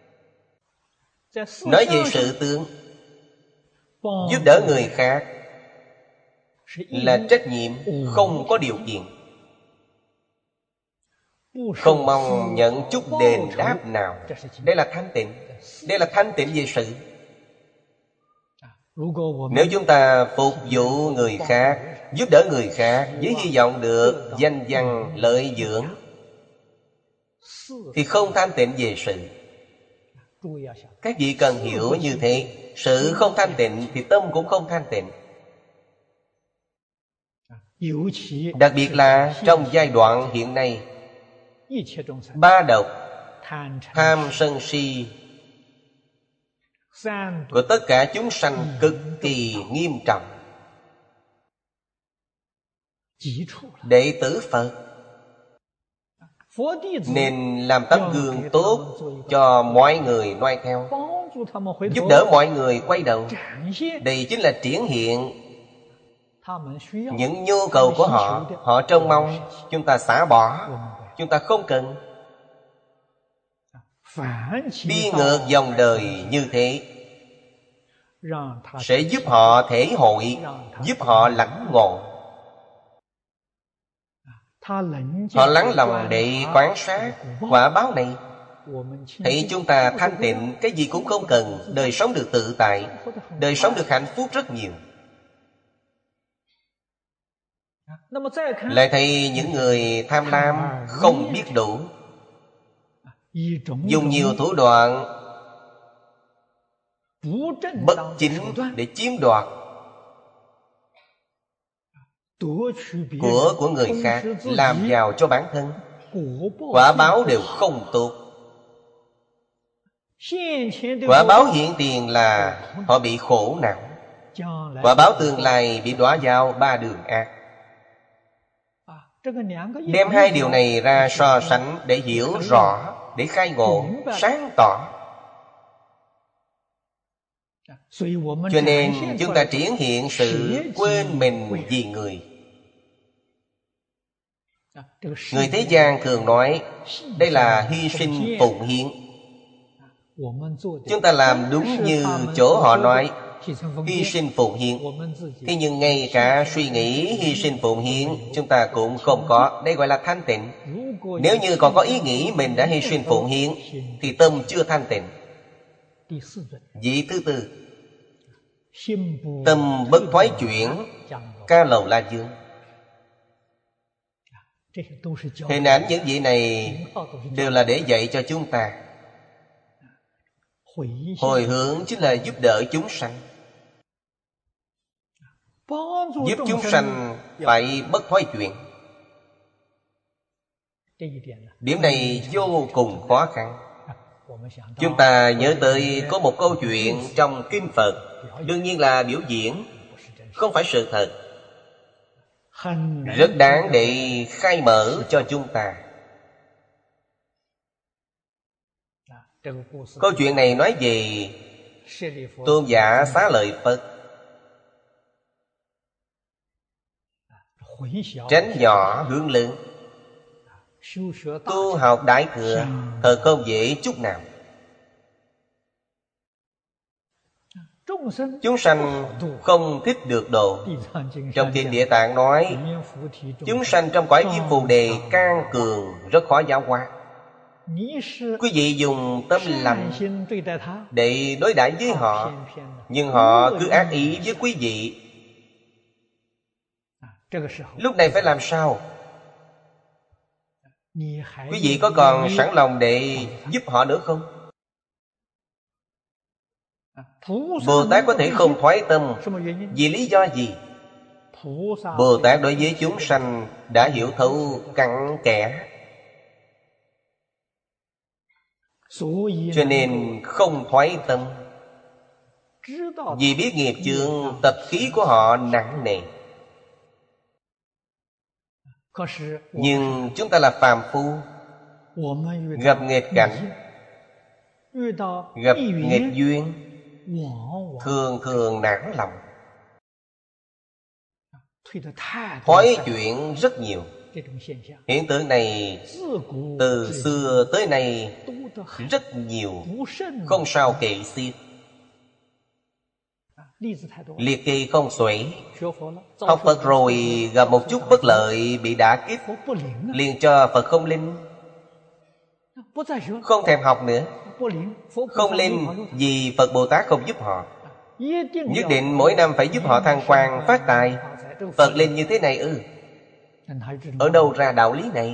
Nói về sự tướng, giúp đỡ người khác là trách nhiệm không có điều kiện, không mong nhận chút đền đáp nào. Đây là thanh tịnh. Đây là thanh tịnh về sự. Nếu chúng ta phục vụ người khác, giúp đỡ người khác với hy vọng được danh văn lợi dưỡng, thì không thanh tịnh về sự. Các vị cần hiểu như thế. Sự không thanh tịnh thì tâm cũng không thanh tịnh. Đặc biệt là trong giai đoạn hiện nay, ba độc tham sân si của tất cả chúng sanh cực kỳ nghiêm trọng. Đệ tử Phật nên làm tấm gương tốt cho mọi người noi theo, giúp đỡ mọi người quay đầu. Đây chính là triển hiện những nhu cầu của họ. Họ trông mong chúng ta xả bỏ, chúng ta không cần. Đi ngược dòng đời như thế sẽ giúp họ thể hội, giúp họ lãnh ngộ. Họ lắng lòng để quan sát quả báo này. Thì chúng ta thanh tịnh, cái gì cũng không cần, đời sống được tự tại, đời sống được hạnh phúc rất nhiều. Lại thấy những người tham lam không biết đủ, dùng nhiều thủ đoạn bất chính để chiếm đoạt của người khác, làm giàu cho bản thân. Quả báo đều không tốt. Quả báo hiện tiền là họ bị khổ não, quả báo tương lai bị đọa vào ba đường ác. Đem hai điều này ra so sánh để hiểu rõ, để khai ngộ, sáng tỏ. Cho nên chúng ta triển hiện sự quên mình vì người. Người thế gian thường nói đây là hy sinh phụng hiến. Chúng ta làm đúng như chỗ họ nói hy sinh phụng hiến. Thế nhưng ngay cả suy nghĩ hy sinh phụng hiến chúng ta cũng không có. Đây gọi là thanh tịnh. Nếu như còn có ý nghĩ mình đã hy sinh phụng hiến thì tâm chưa thanh tịnh. Vị thứ tư, tâm bất thoái chuyển, Ca Lầu La Dương. Hình ảnh những vị này đều là để dạy cho chúng ta. Hồi hướng chính là giúp đỡ chúng sanh. Giúp chúng sanh phải bất thoái chuyển. Điểm này vô cùng khó khăn. Chúng ta nhớ tới có một câu chuyện trong Kinh Phật, đương nhiên là biểu diễn, không phải sự thật. Rất đáng để khai mở cho chúng ta. Câu chuyện này nói về Tôn giả Xá Lợi Phật. Tránh nhỏ hướng lớn, tu học Đại Thừa thật không dễ chút nào. Chúng sanh không thích được độ. Trong Kinh Địa Tạng nói chúng sanh trong cõi Diêm Phù Đề can cường, rất khó giáo hóa. Quý vị dùng tâm lành để đối đãi với họ, nhưng họ cứ ác ý với quý vị. Lúc này phải làm sao? Quý vị có còn sẵn lòng để giúp họ nữa không? Bồ Tát có thể không thoái tâm. Vì lý do gì? Bồ Tát đối với chúng sanh đã hiểu thấu cặn kẽ, cho nên không thoái tâm. Vì biết nghiệp chướng tập khí của họ nặng nề. Nhưng chúng ta là phàm phu, gặp nghịch cảnh, gặp nghịch duyên, thường thường nản lòng, thoái chuyển rất nhiều. Hiện tượng này từ xưa tới nay rất nhiều, không sao kể xiết. Liệt kê không xuể. Học Phật rồi gặp một chút bất lợi, bị đả kích, liền cho Phật không linh. Không thèm học nữa. Không linh vì Phật Bồ Tát không giúp họ. Nhất định mỗi năm phải giúp họ thăng quan phát tài. Phật linh như thế này ư? Ở đâu ra đạo lý này?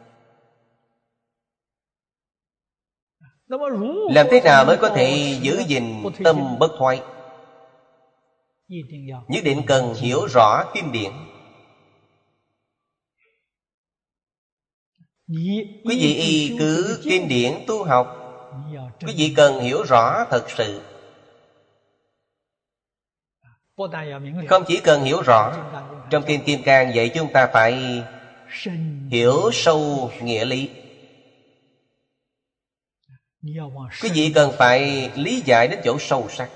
Làm thế nào mới có thể giữ gìn tâm bất thoái? Nhất định cần hiểu rõ kinh điển. Quý vị y cứ kinh điển tu học, quý vị cần hiểu rõ thật sự. Không chỉ cần hiểu rõ, trong Kinh Kim Cang dạy chúng ta phải hiểu sâu nghĩa lý. Quý vị cần phải lý giải đến chỗ sâu sắc.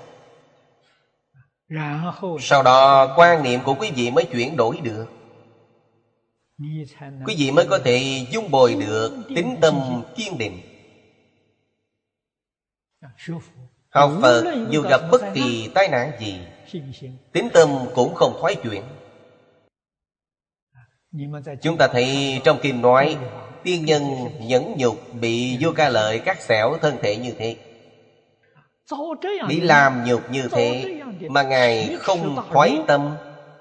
Sau đó quan niệm của quý vị mới chuyển đổi được. Quý vị mới có thể dung bồi được tín tâm kiên định. Học Phật dù gặp bất kỳ tai nạn gì, tín tâm cũng không thoái chuyển. Chúng ta thấy trong kinh nói tiên nhân nhẫn nhục bị Vua Ca Lợi cắt xẻo thân thể như thế, bị làm nhục như thế mà Ngài không thoái tâm,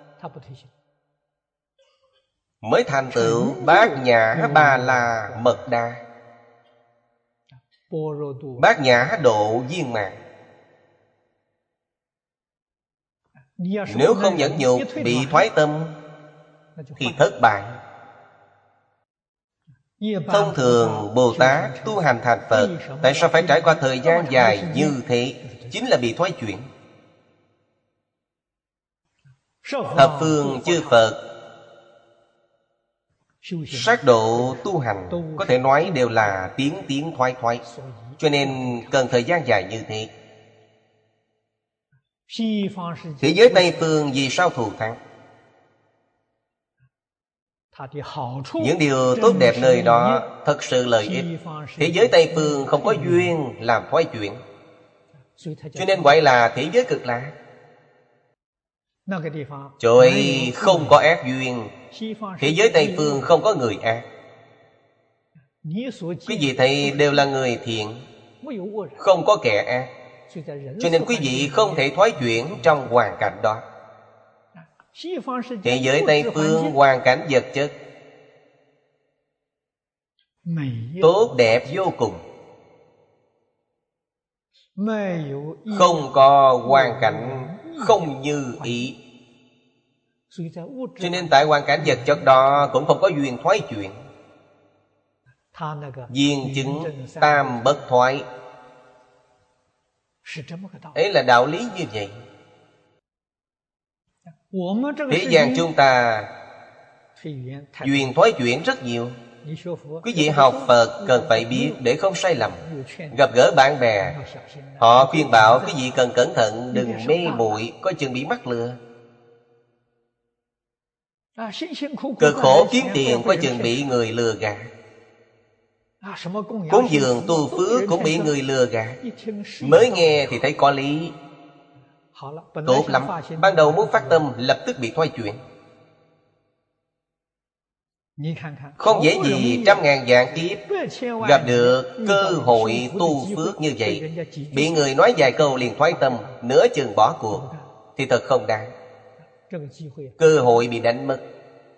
mới thành tựu Bát Nhã Ba La Mật Đa, Bát Nhã Độ Viên Mãn. Nếu không nhẫn nhục bị thoái tâm thì thất bại. Thông thường Bồ Tát tu hành thành Phật, tại sao phải trải qua thời gian dài như thế? Chính là bị thoái chuyển. Thập phương chư Phật sát độ tu hành có thể nói đều là tiến thoái. Cho nên cần thời gian dài như thế. Thế giới Tây Phương vì sao thù thắng? Những điều tốt đẹp nơi đó thật sự lợi ích. Thế giới Tây Phương không có duyên làm thoái chuyển, cho nên gọi là thế giới Cực Lạc. Chỗ ấy không có ác duyên. Thế giới Tây Phương không có người ác. Quý vị thấy đều là người thiện, không có kẻ ác. Cho nên quý vị không thể thoái chuyển trong hoàn cảnh đó. Thế giới Tây Phương hoàn cảnh vật chất tốt đẹp vô cùng, không có hoàn cảnh không như ý. Cho nên tại hoàn cảnh vật chất đó cũng không có duyên thoái chuyển. Viên chứng tam bất thoái, ấy là đạo lý như vậy. Thế gian chúng ta duyên thoái chuyển rất nhiều. Quý vị học Phật cần phải biết để không sai lầm. Gặp gỡ bạn bè, họ khuyên bảo quý vị cần cẩn thận, đừng mê muội, có chừng bị mắc lừa. Cực khổ kiếm tiền, có chừng bị người lừa gạt. Cúng dường tu phước cũng bị người lừa gạt. Mới nghe thì thấy có lý, tốt lắm. Ban đầu muốn phát tâm, lập tức bị thoái chuyển. Không dễ gì trăm ngàn vạn kiếp gặp được cơ hội tu phước như vậy, bị người nói vài câu liền thoái tâm, nửa chừng bỏ cuộc, thì thật không đáng. Cơ hội bị đánh mất.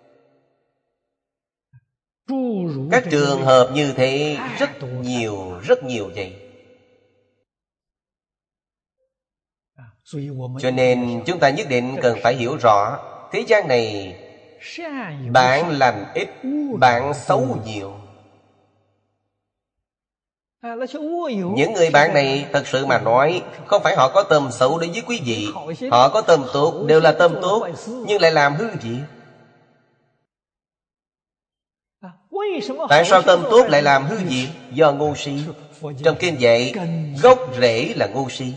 Các trường hợp như thế rất nhiều vậy. Cho nên chúng ta nhất định cần phải hiểu rõ, thế gian này bạn lành ít, bạn xấu nhiều. Những người bạn này thật sự mà nói, không phải họ có tâm xấu đối với quý vị. Họ có tâm tốt, đều là tâm tốt, nhưng lại làm hư việc. Tại sao tâm tốt lại làm hư việc? Do ngu si. Trong kinh dạy, gốc rễ là ngu si.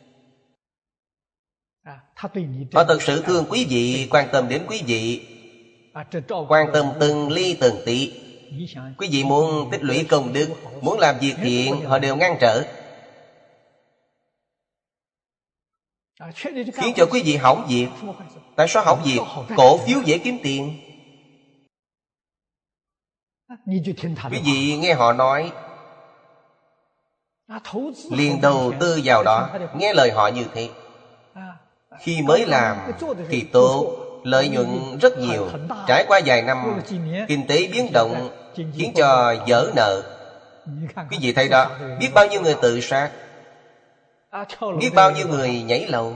Họ thật sự thương quý vị, quan tâm đến quý vị, quan tâm từng ly từng tí. Quý vị muốn tích lũy công đức, muốn làm việc thiện, họ đều ngăn trở, khiến cho quý vị hỏng việc. Tại sao hỏng việc? Cổ phiếu dễ kiếm tiền. Quý vị nghe họ nói, liền đầu tư vào đó, nghe lời họ như thế. Khi mới làm thì tốt, lợi nhuận rất nhiều. Trải qua vài năm, kinh tế biến động khiến cho vỡ nợ. Quý vị thấy đó, biết bao nhiêu người tự sát, biết bao nhiêu người nhảy lầu.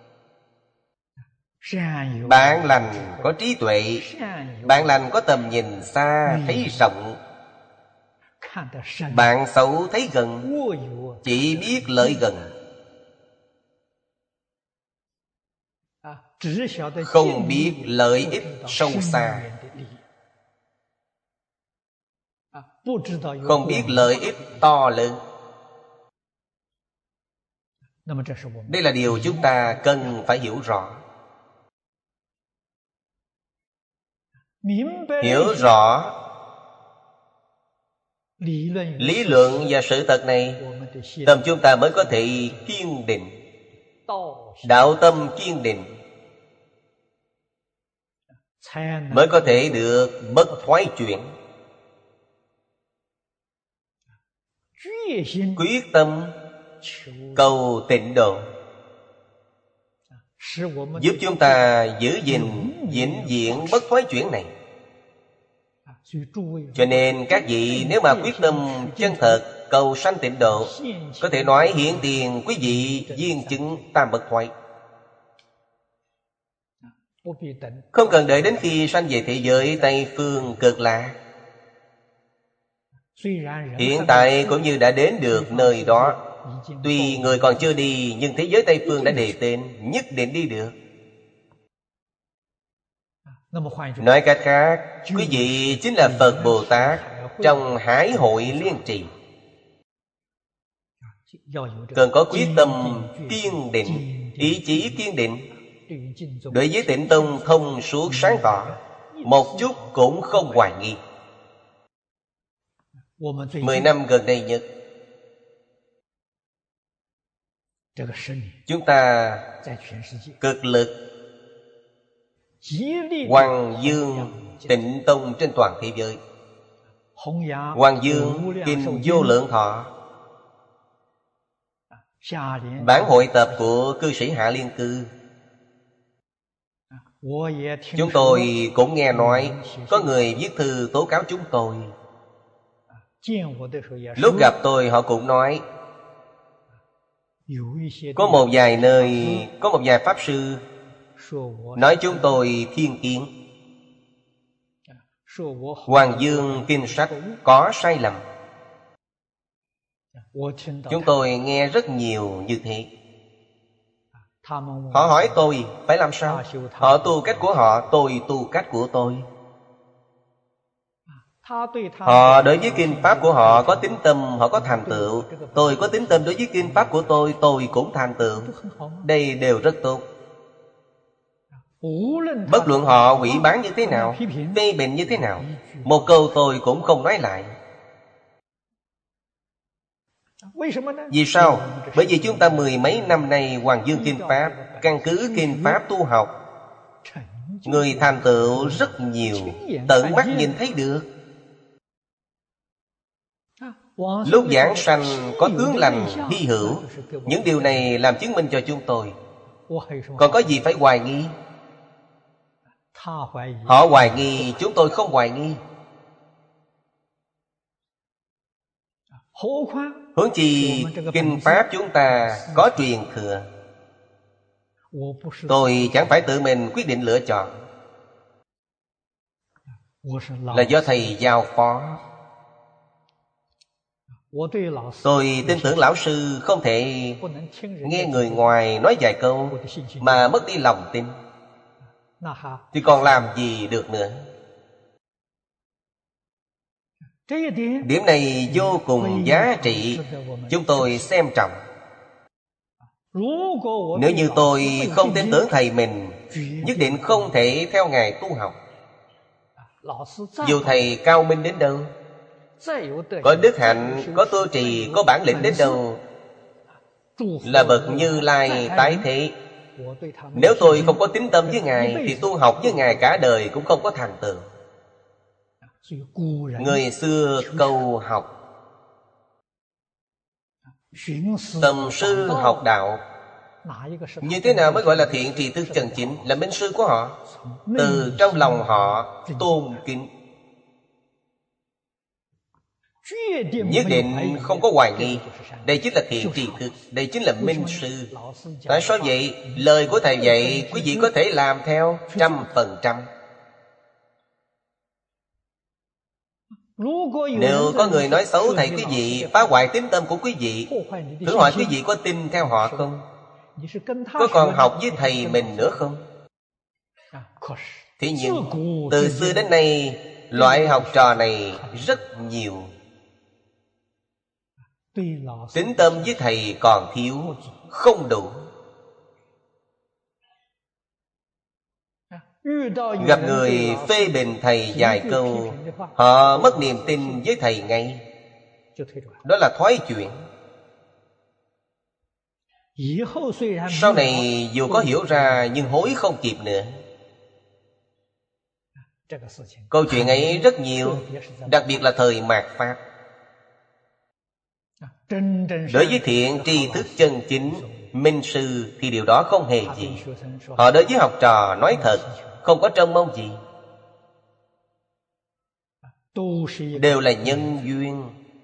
Bạn lành có trí tuệ, bạn lành có tầm nhìn xa, thấy rộng. Bạn xấu thấy gần, chỉ biết lợi gần, không biết lợi ích sâu xa, không biết lợi ích to lớn. Đây là điều chúng ta cần phải hiểu rõ. Hiểu rõ lý luận và sự thật này, tâm chúng ta mới có thể kiên định. Đạo tâm kiên định mới có thể được bất thoái chuyển. Quyết tâm cầu tịnh độ, giúp chúng ta giữ gìn vĩnh viễn bất thoái chuyển này. Cho nên các vị nếu mà quyết tâm chân thật cầu sanh tịnh độ, có thể nói hiện tiền quý vị viên chứng tam bất thoái. Không cần đợi đến khi sanh về thế giới Tây Phương Cực Lạc. Hiện tại cũng như đã đến được nơi đó. Tuy người còn chưa đi, nhưng thế giới Tây Phương đã đề tên, nhất định đi được. Nói cách khác, quý vị chính là Phật Bồ Tát trong Hải hội Liên Trì. Cần có quyết tâm kiên định. ý chí kiên định. Đối với Tịnh Tông thông suốt sáng tỏ, một chút cũng không hoài nghi. 10 năm gần đây nhất, chúng ta cực lực hoằng dương Tịnh Tông trên toàn thế giới, hoằng dương Kinh Vô Lượng Thọ, bản hội tập của cư sĩ Hạ Liên Cư. Chúng tôi cũng nghe nói có người viết thư tố cáo chúng tôi. Lúc gặp tôi họ cũng nói, có một vài nơi, có một vài pháp sư nói chúng tôi thiên kiến, hoằng dương kinh sách có sai lầm. Chúng tôi nghe rất nhiều như thế. Họ hỏi tôi phải làm sao. Họ tu cách của họ, tôi tu cách của tôi. Họ đối với kinh pháp của họ có tín tâm, họ có thành tựu. Tôi có tín tâm đối với kinh pháp của tôi cũng thành tựu. Đây đều rất tốt. Bất luận họ hủy bán như thế nào, phê bình như thế nào, một câu tôi cũng không nói lại. Vì sao? Bởi vì chúng ta 10 mấy năm nay hoằng dương kinh pháp, căn cứ kinh pháp tu học, người thành tựu rất nhiều, tận mắt nhìn thấy được. Lúc giảng sanh có tướng lành hy hữu. Những điều này làm chứng minh cho chúng tôi. Còn có gì phải hoài nghi? Họ hoài nghi, chúng tôi không hoài nghi. Huống chi kinh pháp chúng ta có truyền thừa. Tôi chẳng phải tự mình quyết định lựa chọn, là do thầy giao phó. Tôi tin tưởng lão sư không thể nghe người ngoài nói vài câu mà mất đi lòng tin, thì còn làm gì được nữa. Điểm này vô cùng giá trị, chúng tôi xem trọng. Nếu như tôi không tin tưởng thầy mình, nhất định không thể theo ngài tu học. Dù thầy cao minh đến đâu, có đức hạnh, có tu trì, có bản lĩnh đến đâu, là bậc Như Lai tái thế, nếu tôi không có tín tâm với ngài, thì tu học với ngài cả đời cũng không có thành tựu. Người xưa câu học, tầm sư học đạo. Như thế nào mới gọi là thiện trì thức chân chính? Là minh sư của họ, từ trong lòng họ tôn kính, nhất định không có hoài nghi. Đây chính là thiện trì thức, đây chính là minh sư. Tại sao vậy? Lời của thầy dạy, quý vị có thể làm theo 100%. Nếu có người nói xấu thầy quý vị, phá hoại tín tâm của quý vị, thử hỏi quý vị có tin theo họ không? Có còn học với thầy mình nữa không? Thế nhưng từ xưa đến nay, loại học trò này rất nhiều. Tín tâm với thầy còn thiếu, không đủ. Gặp người phê bình thầy vài câu, họ mất niềm tin với thầy ngay. Đó là thoái chuyển. Sau này dù có hiểu ra, nhưng hối không kịp nữa. Câu chuyện ấy rất nhiều, đặc biệt là thời mạt Pháp. Đối với thiện tri thức chân chính, minh sư, thì điều đó không hề gì. Họ đối với học trò nói thật, không có trông mong gì, đều là nhân duyên.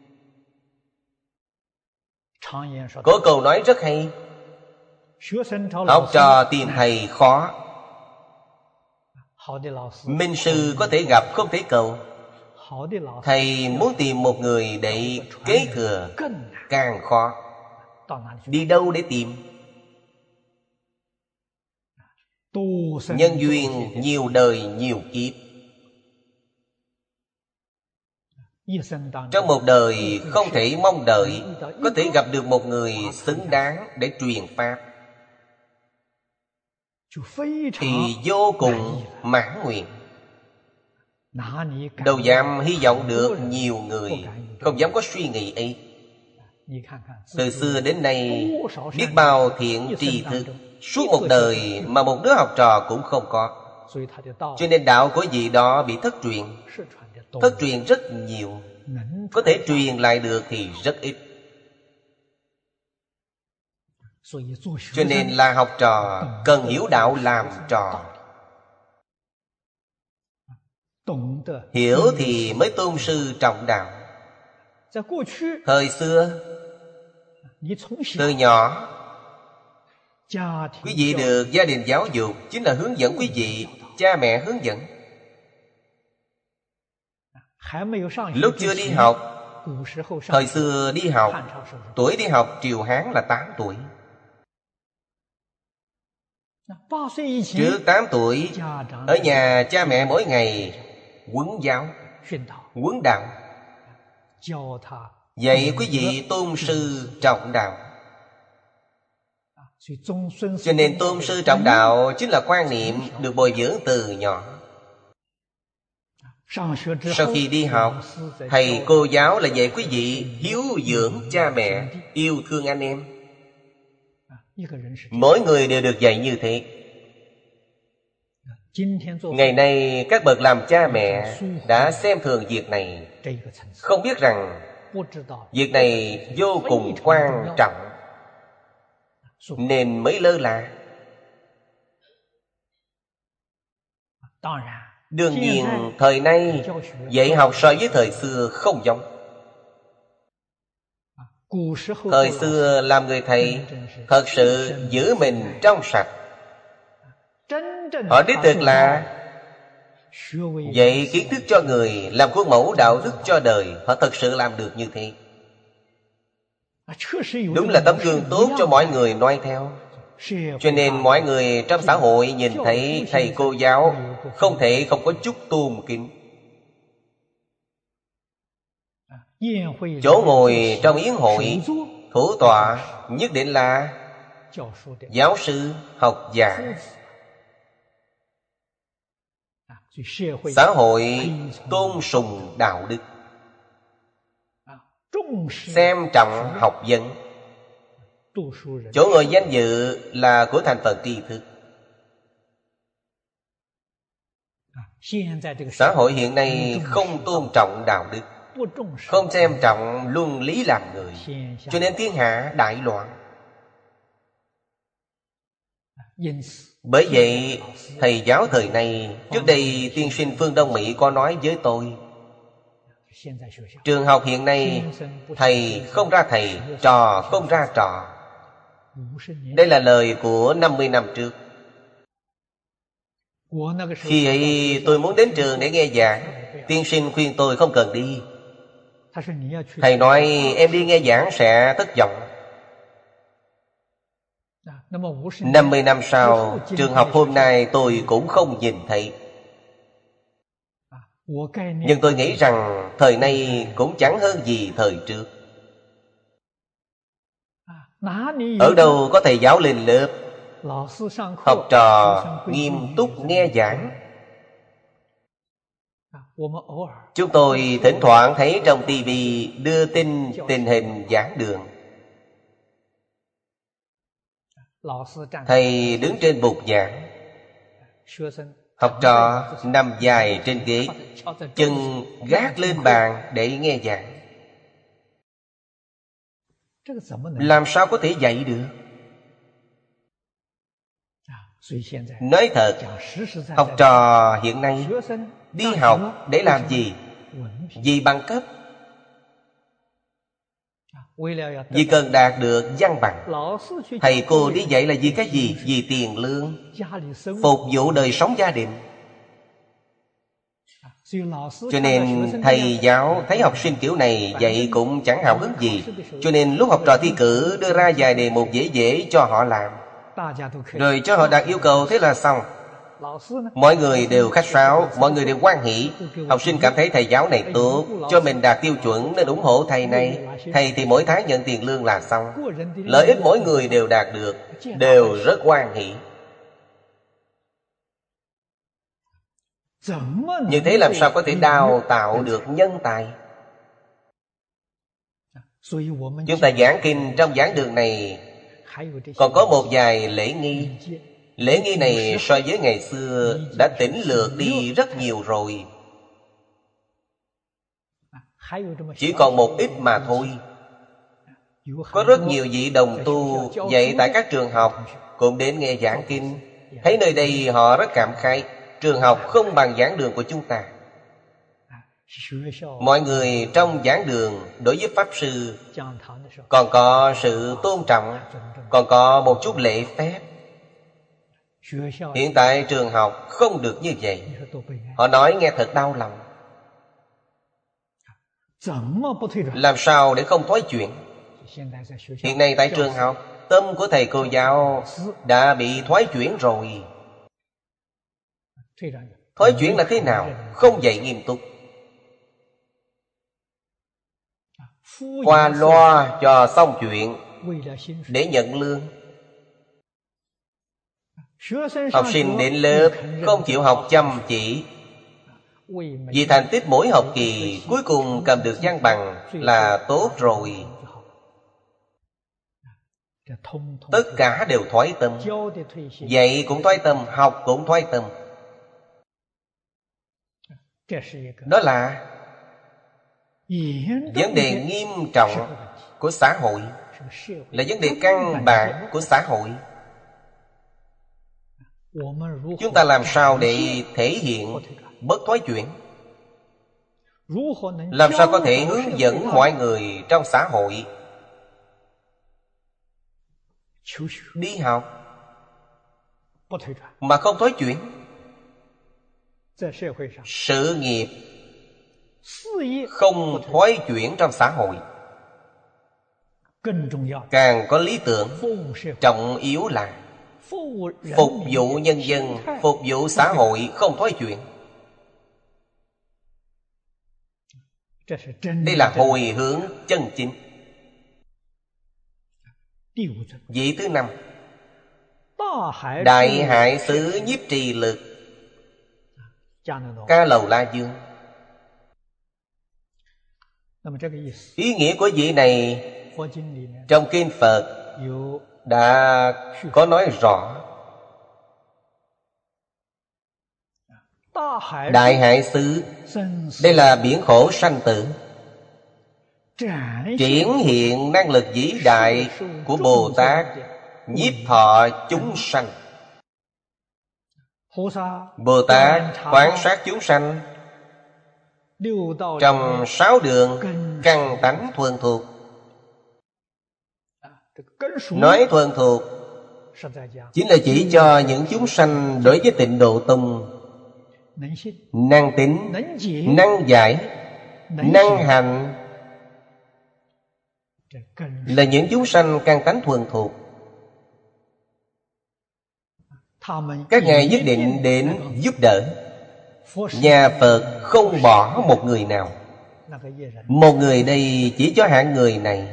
Có câu nói rất hay, học trò tìm thầy khó, minh sư có thể gặp không thể cầu. Thầy muốn tìm một người để kế thừa càng khó. Đi đâu để tìm? Nhân duyên nhiều đời nhiều kiếp. Trong một đời không thể mong đợi có thể gặp được một người xứng đáng để truyền pháp. thì vô cùng mãn nguyện. Đâu dám hy vọng được nhiều người, không dám có suy nghĩ ấy. Từ xưa đến nay, biết bao thiện tri thức, suốt một đời mà một đứa học trò cũng không có. Cho nên đạo của vị đó bị thất truyền. Thất truyền rất nhiều, có thể truyền lại được thì rất ít. Cho nên là học trò cần hiểu đạo làm trò. Hiểu thì mới tôn sư trọng đạo. Thời xưa, từ nhỏ, quý vị được gia đình giáo dục chính là hướng dẫn quý vị, cha mẹ hướng dẫn. Lúc chưa đi học, thời xưa đi học, tuổi đi học Triều Hán là 8 tuổi. Trước 8 tuổi, ở nhà cha mẹ mỗi ngày huấn giáo, huấn đạo, dạy quý vị tôn sư trọng đạo. Cho nên tôn sư trọng đạo chính là quan niệm được bồi dưỡng từ nhỏ. Sau khi đi học, thầy cô giáo là dạy quý vị hiếu dưỡng cha mẹ, yêu thương anh em. Mỗi người đều được dạy như thế. Ngày nay các bậc làm cha mẹ đã xem thường việc này, không biết rằng việc này vô cùng quan trọng, nên mới lơ là. Đương nhiên thời nay dạy học so với thời xưa không giống. Thời xưa làm người thầy thật sự giữ mình trong sạch. Họ đích thực là dạy kiến thức cho người, làm khuôn mẫu đạo đức cho đời. Họ thật sự làm được như thế. Đúng là tấm gương tốt cho mọi người noi theo. Cho nên mọi người trong xã hội nhìn thấy thầy cô giáo không thể không có chút tôn kính. Chỗ ngồi trong yến hội, thủ tọa nhất định là giáo sư, học giả. Xã hội tôn sùng đạo đức, xem trọng học vấn. Chỗ ngồi danh dự là của thành phần tri thức. Xã hội hiện nay không tôn trọng đạo đức, không xem trọng luân lý làm người, cho nên thiên hạ đại loạn. Bởi vậy thầy giáo thời nay, trước đây tiên sinh Phương Đông Mỹ có nói với tôi, trường học hiện nay thầy không ra thầy, trò không ra trò. Đây là lời của 50 năm trước. Khi ấy tôi muốn đến trường để nghe giảng, tiên sinh khuyên tôi không cần đi. Thầy nói em đi nghe giảng sẽ thất vọng. 50 năm sau, trường học hôm nay tôi cũng không nhìn thấy. Nhưng tôi nghĩ rằng thời nay cũng chẳng hơn gì thời trước. Ở đâu có thầy giáo lên lớp, học trò nghiêm túc nghe giảng. Chúng tôi thỉnh thoảng thấy trong TV đưa tin tình hình giảng đường. Thầy đứng trên bục giảng, học trò nằm dài trên ghế, chân gác lên bàn để nghe giảng. Làm sao có thể dạy được? Nói thật, học trò hiện nay đi học để làm gì? Vì bằng cấp, vì cần đạt được văn bằng. Thầy cô đi dạy là vì cái gì? Vì tiền lương, phục vụ đời sống gia đình. Cho nên thầy giáo thấy học sinh kiểu này dạy cũng chẳng hào hứng gì. Cho nên lúc học trò thi cử đưa ra vài đề mục dễ dễ cho họ làm, rồi cho họ đặt yêu cầu, thế là xong. Mọi người đều khách sáo, mọi người đều hoan hỷ. Học sinh cảm thấy thầy giáo này tốt, cho mình đạt tiêu chuẩn nên ủng hộ thầy này. Thầy thì mỗi tháng nhận tiền lương là xong. Lợi ích mỗi người đều đạt được, đều rất hoan hỷ. Như thế làm sao có thể đào tạo được nhân tài? Chúng ta giảng kinh trong giảng đường này còn có một vài lễ nghi. Lễ nghi này so với ngày xưa đã tỉnh lược đi rất nhiều rồi. Chỉ còn một ít mà thôi. Có rất nhiều vị đồng tu dạy tại các trường học cũng đến nghe giảng kinh. Thấy nơi đây họ rất cảm khái. Trường học không bằng giảng đường của chúng ta. Mọi người trong giảng đường đối với Pháp Sư còn có sự tôn trọng, còn có một chút lễ phép. Hiện tại trường học không được như vậy. Họ nói nghe thật đau lòng. Làm sao để không thoái chuyển? Hiện nay tại trường học, tâm của thầy cô giáo đã bị thoái chuyển rồi. Thoái chuyển là thế nào? Không dạy nghiêm túc, qua loa cho xong chuyện để nhận lương. Học sinh đến lớp không chịu học chăm chỉ, vì thành tích mỗi học kỳ cuối cùng cầm được văn bằng là tốt rồi. Tất cả đều thoái tâm. Dạy cũng thoái tâm, học cũng thoái tâm. Đó là vấn đề nghiêm trọng của xã hội, là vấn đề căn bản của xã hội. Chúng ta làm sao để thể hiện bất thoái chuyển? Làm sao có thể hướng dẫn mọi người trong xã hội đi học mà không thoái chuyển? Sự nghiệp không thoái chuyển trong xã hội, càng có lý tưởng. Trọng yếu là phục vụ nhân dân, phục vụ xã hội không thoái chuyển. Đây là hồi hướng chân chính. Vị thứ 5, Đại Hải Xứ Nhiếp Trì Lực, Ca Lầu La Dương. Ý nghĩa của vị này trong kinh Phật đã có nói rõ. Đại Hải Xứ, đây là biển khổ sanh tử, triển hiện năng lực vĩ đại của Bồ Tát nhiếp thọ chúng sanh. Bồ Tát quán sát chúng sanh trong 6 đường căn tánh thuần thuộc. Nói thuần thuộc chính là chỉ cho những chúng sanh đối với Tịnh Độ Tông năng tín, năng giải, năng hành, là những chúng sanh căn tánh thuần thuộc. Các ngài nhất định đến giúp đỡ. Nhà Phật không bỏ một người nào. Một người đây chỉ cho hạng người này.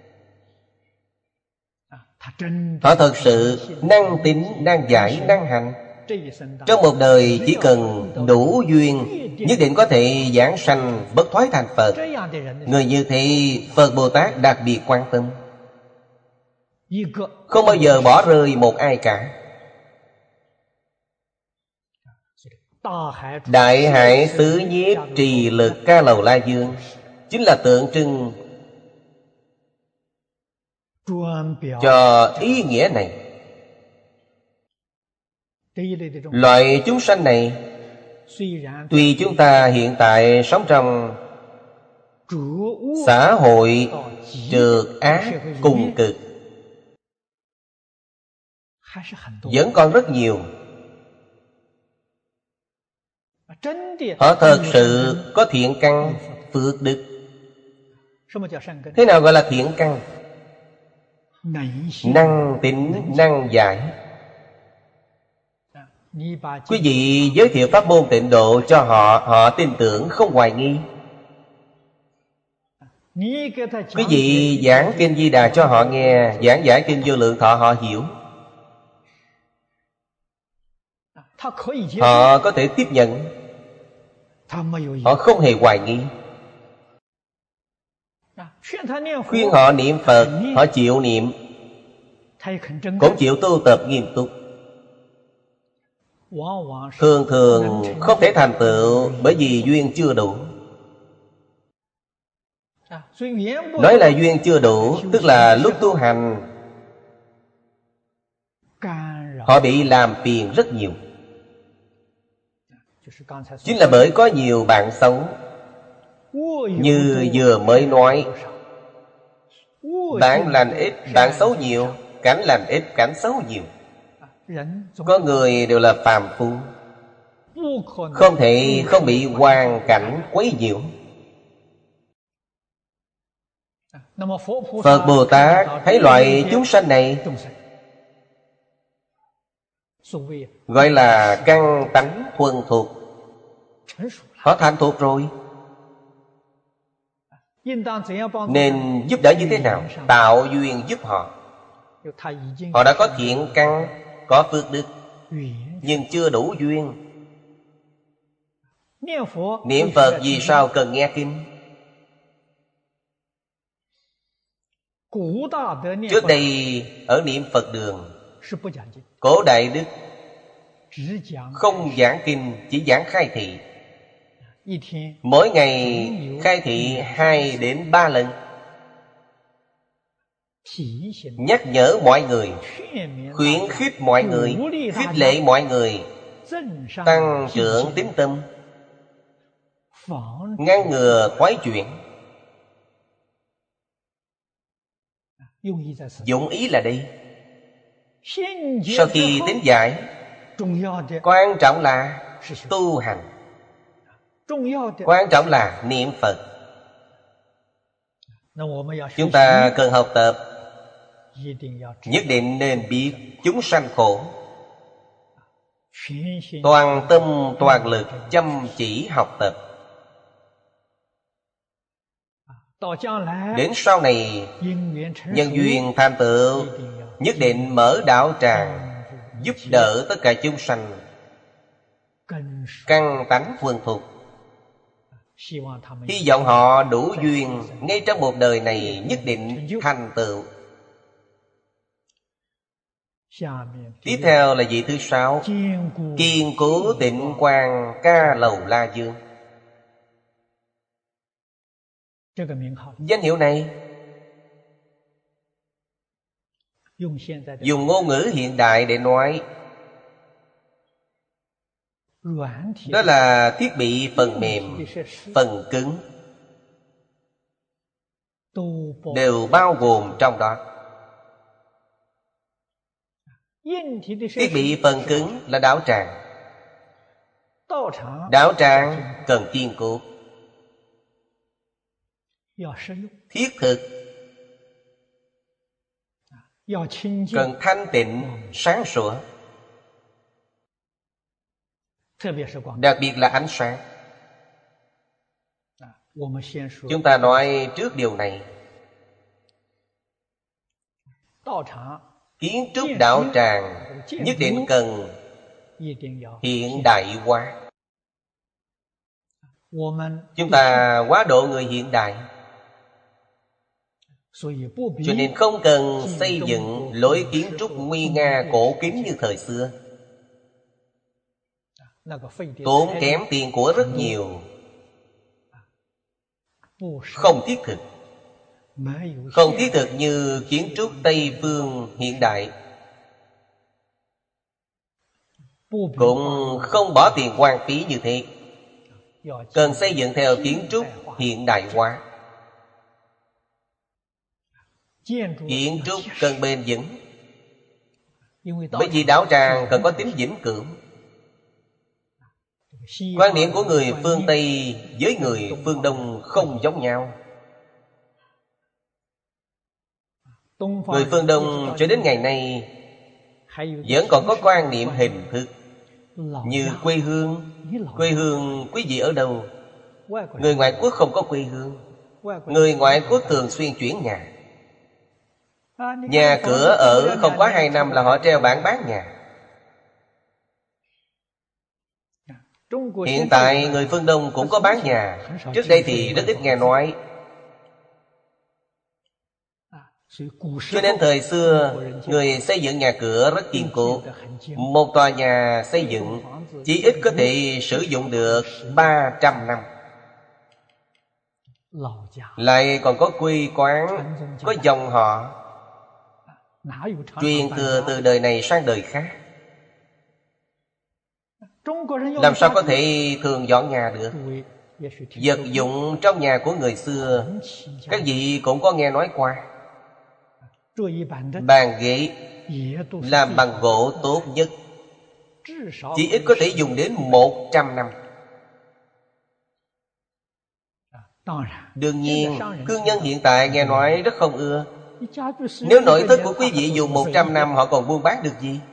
Họ thật sự năng tín, năng giải, năng hành. Trong một đời chỉ cần đủ duyên, nhất định có thể giảng sanh bất thoái thành Phật. Người như thế Phật Bồ Tát đặc biệt quan tâm, không bao giờ bỏ rơi một ai cả. Đại Hải Xứ Nhiếp Trì Lực Ca Lầu La Dương chính là tượng trưng cho ý nghĩa này. Loại chúng sanh này, tuy chúng ta hiện tại sống trong xã hội trượt ác cùng cực, vẫn còn rất nhiều. Họ thật sự có thiện căn, phước đức. Thế nào gọi là thiện căn? Năng tín, năng giải. Quý vị giới thiệu pháp môn Tịnh Độ cho họ, họ tin tưởng không hoài nghi. Quý vị giảng Kinh Di Đà cho họ nghe, giảng giải Kinh Vô Lượng Thọ họ hiểu. Họ có thể tiếp nhận. Họ không hề hoài nghi. Khuyên họ niệm Phật, họ chịu niệm, cũng chịu tu tập nghiêm túc. Thường thường không thể thành tựu bởi vì duyên chưa đủ. Nói là duyên chưa đủ, tức là lúc tu hành họ bị làm phiền rất nhiều. Chính là bởi có nhiều bạn xấu. Như vừa mới nói, bạn lành ít, bạn xấu nhiều, cảnh lành ít, cảnh xấu nhiều. Có người đều là phàm phu, không thể không bị hoàn cảnh quấy nhiễu. Phật Bồ Tát thấy loại chúng sanh này gọi là căn tánh thuần thuộc. Họ thành thuộc rồi, nên giúp đỡ như thế nào? Tạo duyên giúp họ. Họ đã có thiện căn, có phước đức, nhưng chưa đủ duyên. Niệm Phật vì sao cần nghe kinh? Trước đây ở niệm Phật đường, cổ Đại Đức không giảng kinh, chỉ giảng khai thị. Mỗi ngày khai thị 2 đến 3 lần, nhắc nhở mọi người, khuyến khích mọi người, khích lệ mọi người, tăng trưởng tín tâm, ngăn ngừa thoái chuyển. Dụng ý là đây. Sau khi tín giải, quan trọng là tu hành, quan trọng là niệm Phật. Chúng ta cần học tập, nhất định nên biết chúng sanh khổ, toàn tâm toàn lực chăm chỉ học tập. Đến sau này nhân duyên thành tựu, nhất định mở đạo tràng, giúp đỡ tất cả chúng sanh căn tánh thuần thục. Hy vọng họ đủ duyên, ngay trong một đời này nhất định thành tựu. Tiếp theo là vị thứ 6, kiên cố tịnh quang Ca Lầu La Dương. Danh hiệu này dùng ngôn ngữ hiện đại để nói, đó là thiết bị phần mềm, phần cứng đều bao gồm trong đó. Thiết bị phần cứng là đạo tràng. Đạo tràng cần kiên cố, thiết thực, cần thanh tịnh, sáng sủa. Đặc biệt là ánh sáng. Chúng ta nói trước điều này. Kiến trúc đạo tràng nhất định cần hiện đại hóa. Chúng ta quá độ người hiện đại, cho nên không cần xây dựng lối kiến trúc nguy nga cổ kính như thời xưa. Tốn kém tiền của rất nhiều, không thiết thực. Không thiết thực như kiến trúc Tây phương hiện đại, cũng không bỏ tiền hoang phí như thế. Cần xây dựng theo kiến trúc hiện đại hóa. Kiến trúc cần bền vững, bởi vì đạo tràng cần có tính vĩnh cửu. Quan niệm của người phương Tây với người phương Đông không giống nhau. Người phương Đông cho đến ngày nay vẫn còn có quan niệm hình thức, như quê hương. Quê hương quý vị ở đâu? Người ngoại quốc không có quê hương. Người ngoại quốc thường xuyên chuyển nhà. Nhà cửa ở không quá 2 năm là họ treo bảng bán nhà. Hiện tại người phương Đông cũng có bán nhà. Trước đây thì rất ít nghe nói. Cho nên thời xưa người xây dựng nhà cửa rất kiên cố. Một tòa nhà xây dựng chỉ ít có thể sử dụng được 300 năm. Lại còn có quê quán, có dòng họ, truyền thừa từ đời này sang đời khác. Làm sao có thể thường dọn nhà được? Vật dụng trong nhà của người xưa các vị cũng có nghe nói qua. Bàn ghế làm bằng gỗ tốt nhất, chỉ ít có thể dùng đến 100 năm. Đương nhiên, cư nhân hiện tại nghe nói rất không ưa. Nếu nội thất của quý vị dùng 100 năm, họ còn buôn bán được gì?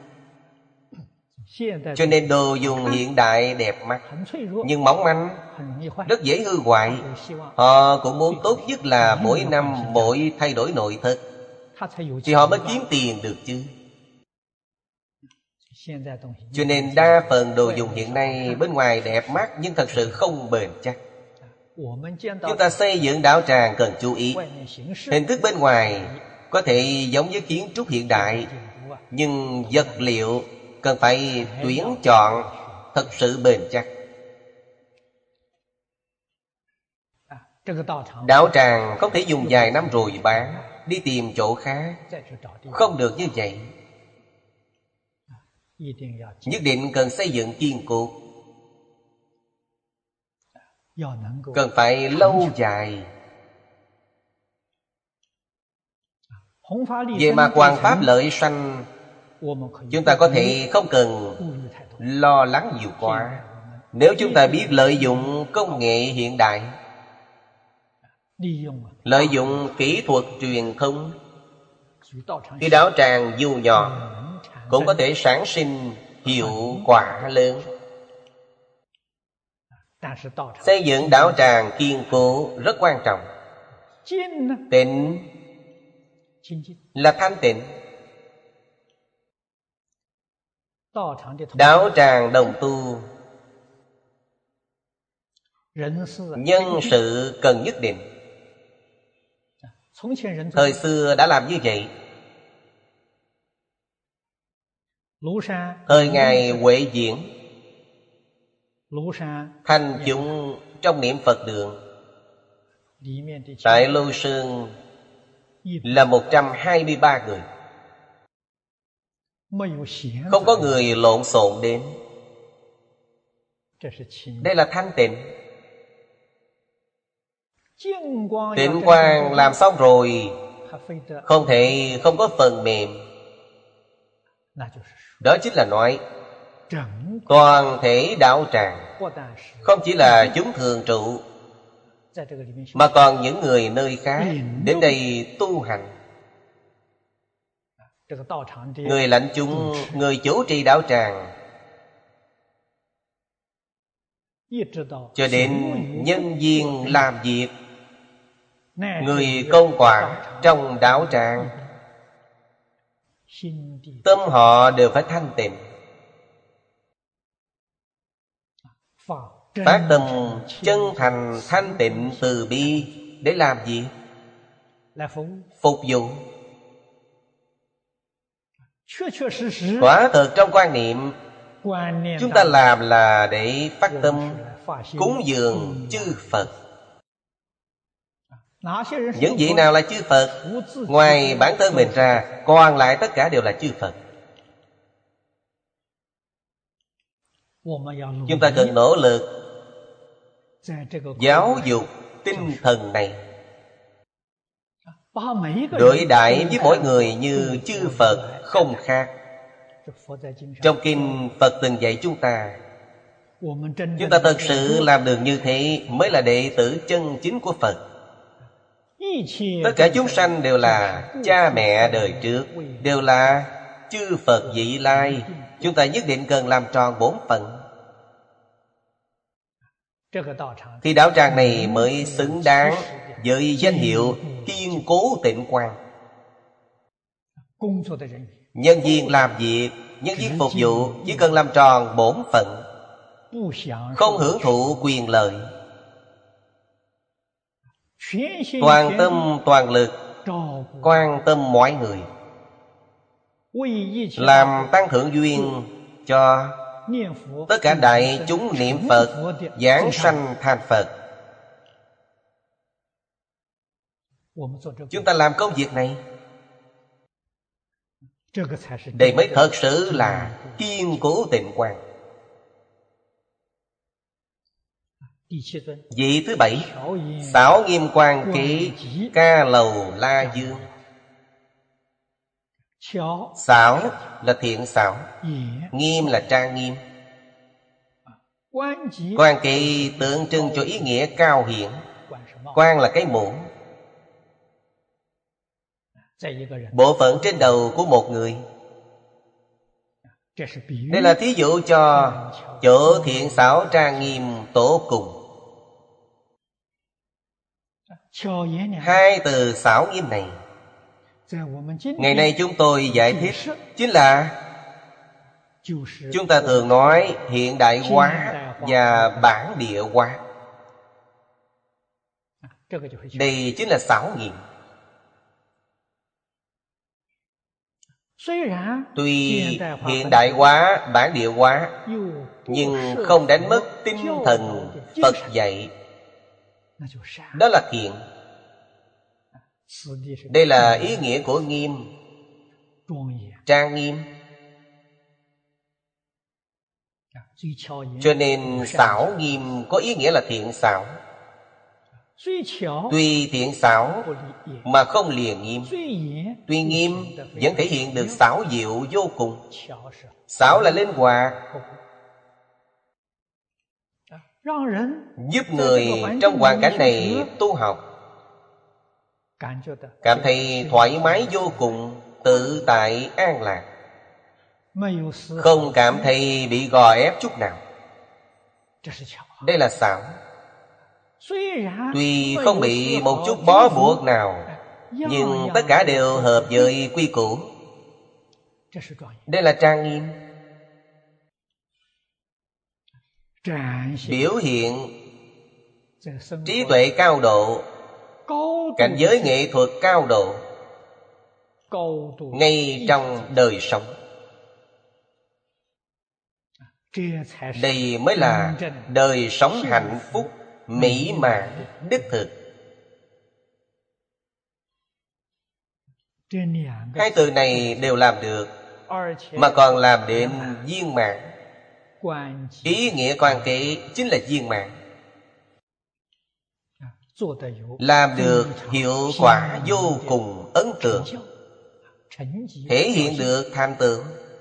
Cho nên đồ dùng hiện đại đẹp mắt, nhưng mỏng manh, rất dễ hư hoại. Họ cũng muốn tốt nhất là mỗi năm mỗi thay đổi nội thất, thì họ mới kiếm tiền được chứ. Cho nên đa phần đồ dùng hiện nay bên ngoài đẹp mắt nhưng thật sự không bền chắc. Chúng ta xây dựng đạo tràng cần chú ý. Hình thức bên ngoài có thể giống với kiến trúc hiện đại, nhưng vật liệu cần phải tuyển chọn thật sự bền chắc. Đạo tràng không thể dùng vài năm rồi bán, đi tìm chỗ khác. Không được như vậy. Nhất định cần xây dựng kiên cố, cần phải lâu dài. Về mà hoàn pháp lợi sanh, chúng ta có thể không cần lo lắng nhiều quá. Nếu chúng ta biết lợi dụng công nghệ hiện đại, lợi dụng kỹ thuật truyền thông, thì đạo tràng dù nhỏ cũng có thể sản sinh hiệu quả lớn. Xây dựng đạo tràng kiên cố rất quan trọng. Tịnh là thanh tịnh. Đạo tràng đồng tu, nhân sự cần nhất định. Thời xưa đã làm như vậy. Thời ngài Huệ Diễn, thanh chúng trong niệm Phật đường tại Lưu Sơn là 123 người. Không có người lộn xộn đến. Đây là thanh tịnh. Tịnh quang làm xong rồi, không thể không có phần mềm. Đó chính là nói toàn thể đạo tràng, không chỉ là chúng thường trụ, mà còn những người nơi khác đến đây tu hành. Người lãnh chúng, người chủ trì đạo tràng, cho đến nhân viên làm việc, người công quản trong đạo tràng, tâm họ đều phải thanh tịnh. Phát tâm chân thành thanh tịnh từ bi để làm gì? Phục vụ. Quả thật trong quan niệm, chúng ta làm là để phát tâm cúng dường chư Phật. Những vị nào là chư Phật? Ngoài bản thân mình ra, còn lại tất cả đều là chư Phật. Chúng ta cần nỗ lực giáo dục tinh thần này, đối đãi với mỗi người như chư Phật không khác. Trong kinh Phật từng dạy chúng ta thật sự làm được như thế mới là đệ tử chân chính của Phật. Tất cả chúng sanh đều là cha mẹ đời trước, đều là chư Phật vị lai. Chúng ta nhất định cần làm tròn bổn phận, thì đạo tràng này mới xứng đáng với danh hiệu kiên cố tịnh quang. Nhân viên làm việc, nhân viên phục vụ chỉ cần làm tròn bổn phận, không hưởng thụ quyền lợi, toàn tâm toàn lực quan tâm mọi người, làm tăng thượng duyên cho tất cả đại chúng niệm Phật, giảng sanh thành Phật. Chúng ta làm công việc này, đây mới thật sự là kiên cố tịnh quan. Vị thứ 7, Xảo Nghiêm Quan Ký Ca Lầu La Dương. Xảo là thiện xảo, nghiêm là trang nghiêm. Quan Ký tượng trưng cho ý nghĩa cao hiển. Quan là cái mũ, bộ phận trên đầu của một người. Đây là thí dụ cho chỗ thiện xảo trang nghiêm tổ cùng. Hai từ xảo nghiêm này, ngày nay chúng tôi giải thích chính là chúng ta thường nói hiện đại hóa và bản địa hóa. Đây chính là xảo nghiêm. Tuy hiện đại hóa, bản địa hóa, nhưng không đánh mất tinh thần Phật dạy. Đó là thiện. Đây là ý nghĩa của nghiêm, trang nghiêm. Cho nên xảo nghiêm có ý nghĩa là thiện xảo. Tuy thiện xảo mà không lìa nghiêm. Tuy nghiêm vẫn thể hiện được xảo diệu vô cùng. Xảo là linh hoạt, giúp người trong hoàn cảnh này tu học cảm thấy thoải mái vô cùng, tự tại an lạc, không cảm thấy bị gò ép chút nào. Đây là xảo. Tuy không bị một chút bó buộc nào, nhưng tất cả đều hợp với quy củ. Đây là trang nghiêm. Biểu hiện trí tuệ cao độ, cảnh giới nghệ thuật cao độ ngay trong đời sống. Đây mới là đời sống hạnh phúc, mỹ mãn, đích thực. Hai từ này đều làm được, mà còn làm đến viên mãn. Ý nghĩa quan ký chính là viên mãn. Làm được hiệu quả vô cùng ấn tượng, thể hiện được thành tựu.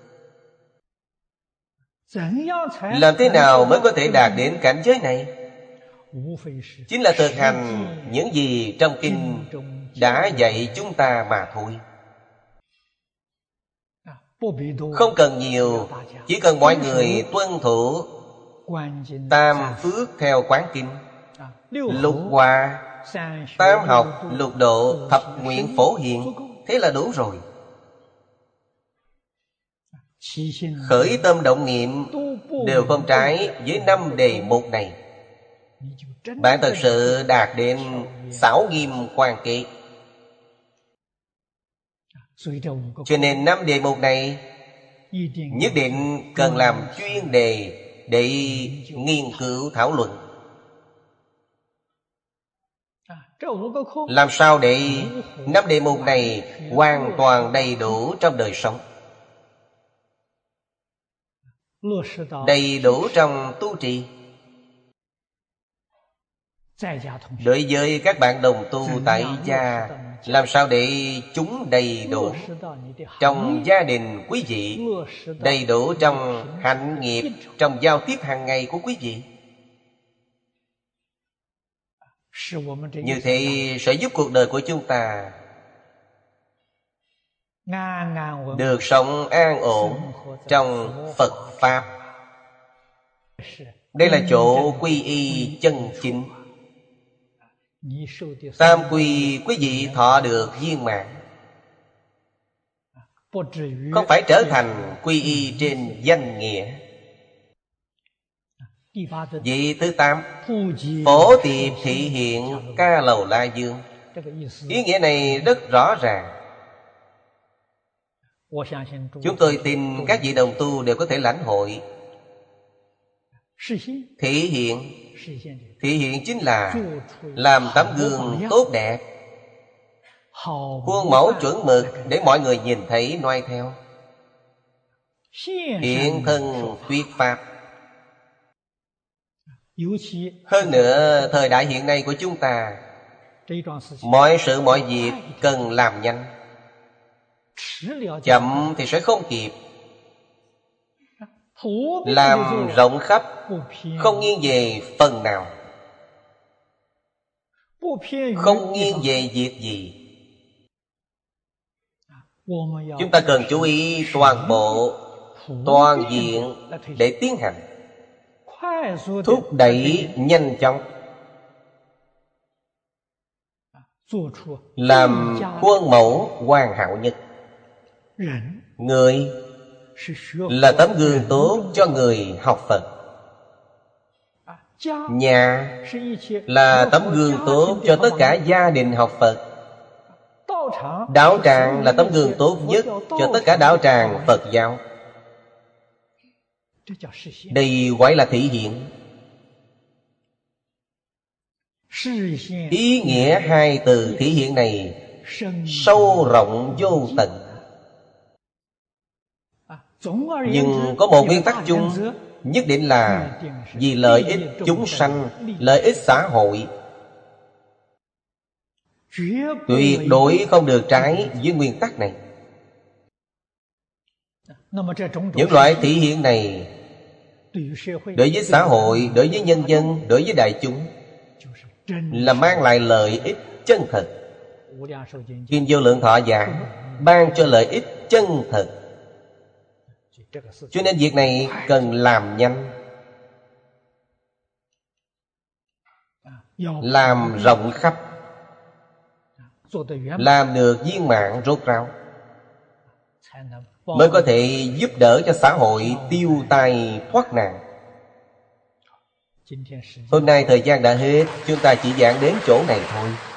Làm thế nào mới có thể đạt đến cảnh giới này? Chính là thực hành những gì trong kinh đã dạy chúng ta mà thôi. Không cần nhiều, chỉ cần mọi người tuân thủ tam phước theo quán kinh, lục hòa, tam học, lục độ, thập nguyện phổ hiện, thế là đủ rồi. Khởi tâm động niệm đều không trái với 5 đề mục này, bạn thật sự đạt đến xảo nghiêm quan ký. Cho nên 5 đề mục này nhất định cần làm chuyên đề để nghiên cứu thảo luận. Làm sao để 5 đề mục này hoàn toàn đầy đủ trong đời sống, đầy đủ trong tu trì. Đối với các bạn đồng tu tại gia, làm sao để chúng đầy đủ trong gia đình quý vị, đầy đủ trong hạnh nghiệp, trong giao tiếp hàng ngày của quý vị. Như thế sẽ giúp cuộc đời của chúng ta được sống an ổn trong Phật Pháp. Đây là chỗ quy y chân chính. Tam quy quý vị thọ được viên mãn, không phải trở thành quy y trên danh nghĩa. Vị thứ 8, phổ tiệp thị hiện Ca Lầu La Dương. Ý nghĩa này rất rõ ràng. Chúng tôi tin các vị đồng tu đều có thể lãnh hội. Thị hiện, thị hiện chính là làm tấm gương tốt đẹp, khuôn mẫu chuẩn mực để mọi người nhìn thấy noi theo. Hiện thân thuyết pháp. Hơn nữa, thời đại hiện nay của chúng ta, mọi sự mọi việc cần làm nhanh, chậm thì sẽ không kịp. Làm rộng khắp, không nghiêng về phần nào, không nghiêng về việc gì. Chúng ta cần chú ý toàn bộ, toàn diện để tiến hành, thúc đẩy nhanh chóng, làm khuôn mẫu hoàn hảo nhất. Người là tấm gương tốt cho người học Phật. Nhà là tấm gương tốt cho tất cả gia đình học Phật. Đạo tràng là tấm gương tốt nhất cho tất cả đạo tràng Phật giáo. Đây gọi là thị hiện. Ý nghĩa hai từ thị hiện này sâu rộng vô tận. Nhưng có một nguyên tắc chung, nhất định là vì lợi ích chúng sanh, lợi ích xã hội. Tuyệt đối không được trái với nguyên tắc này. Những loại thị hiện này đối với xã hội, đối với nhân dân, đối với đại chúng là mang lại lợi ích chân thật. Kinh Vô Lượng Thọ giảng ban cho lợi ích chân thật. Cho nên việc này cần làm nhanh, làm rộng khắp, làm được viên mãn rốt ráo, mới có thể giúp đỡ cho xã hội tiêu tai thoát nạn. Hôm nay thời gian đã hết, chúng ta chỉ giảng đến chỗ này thôi.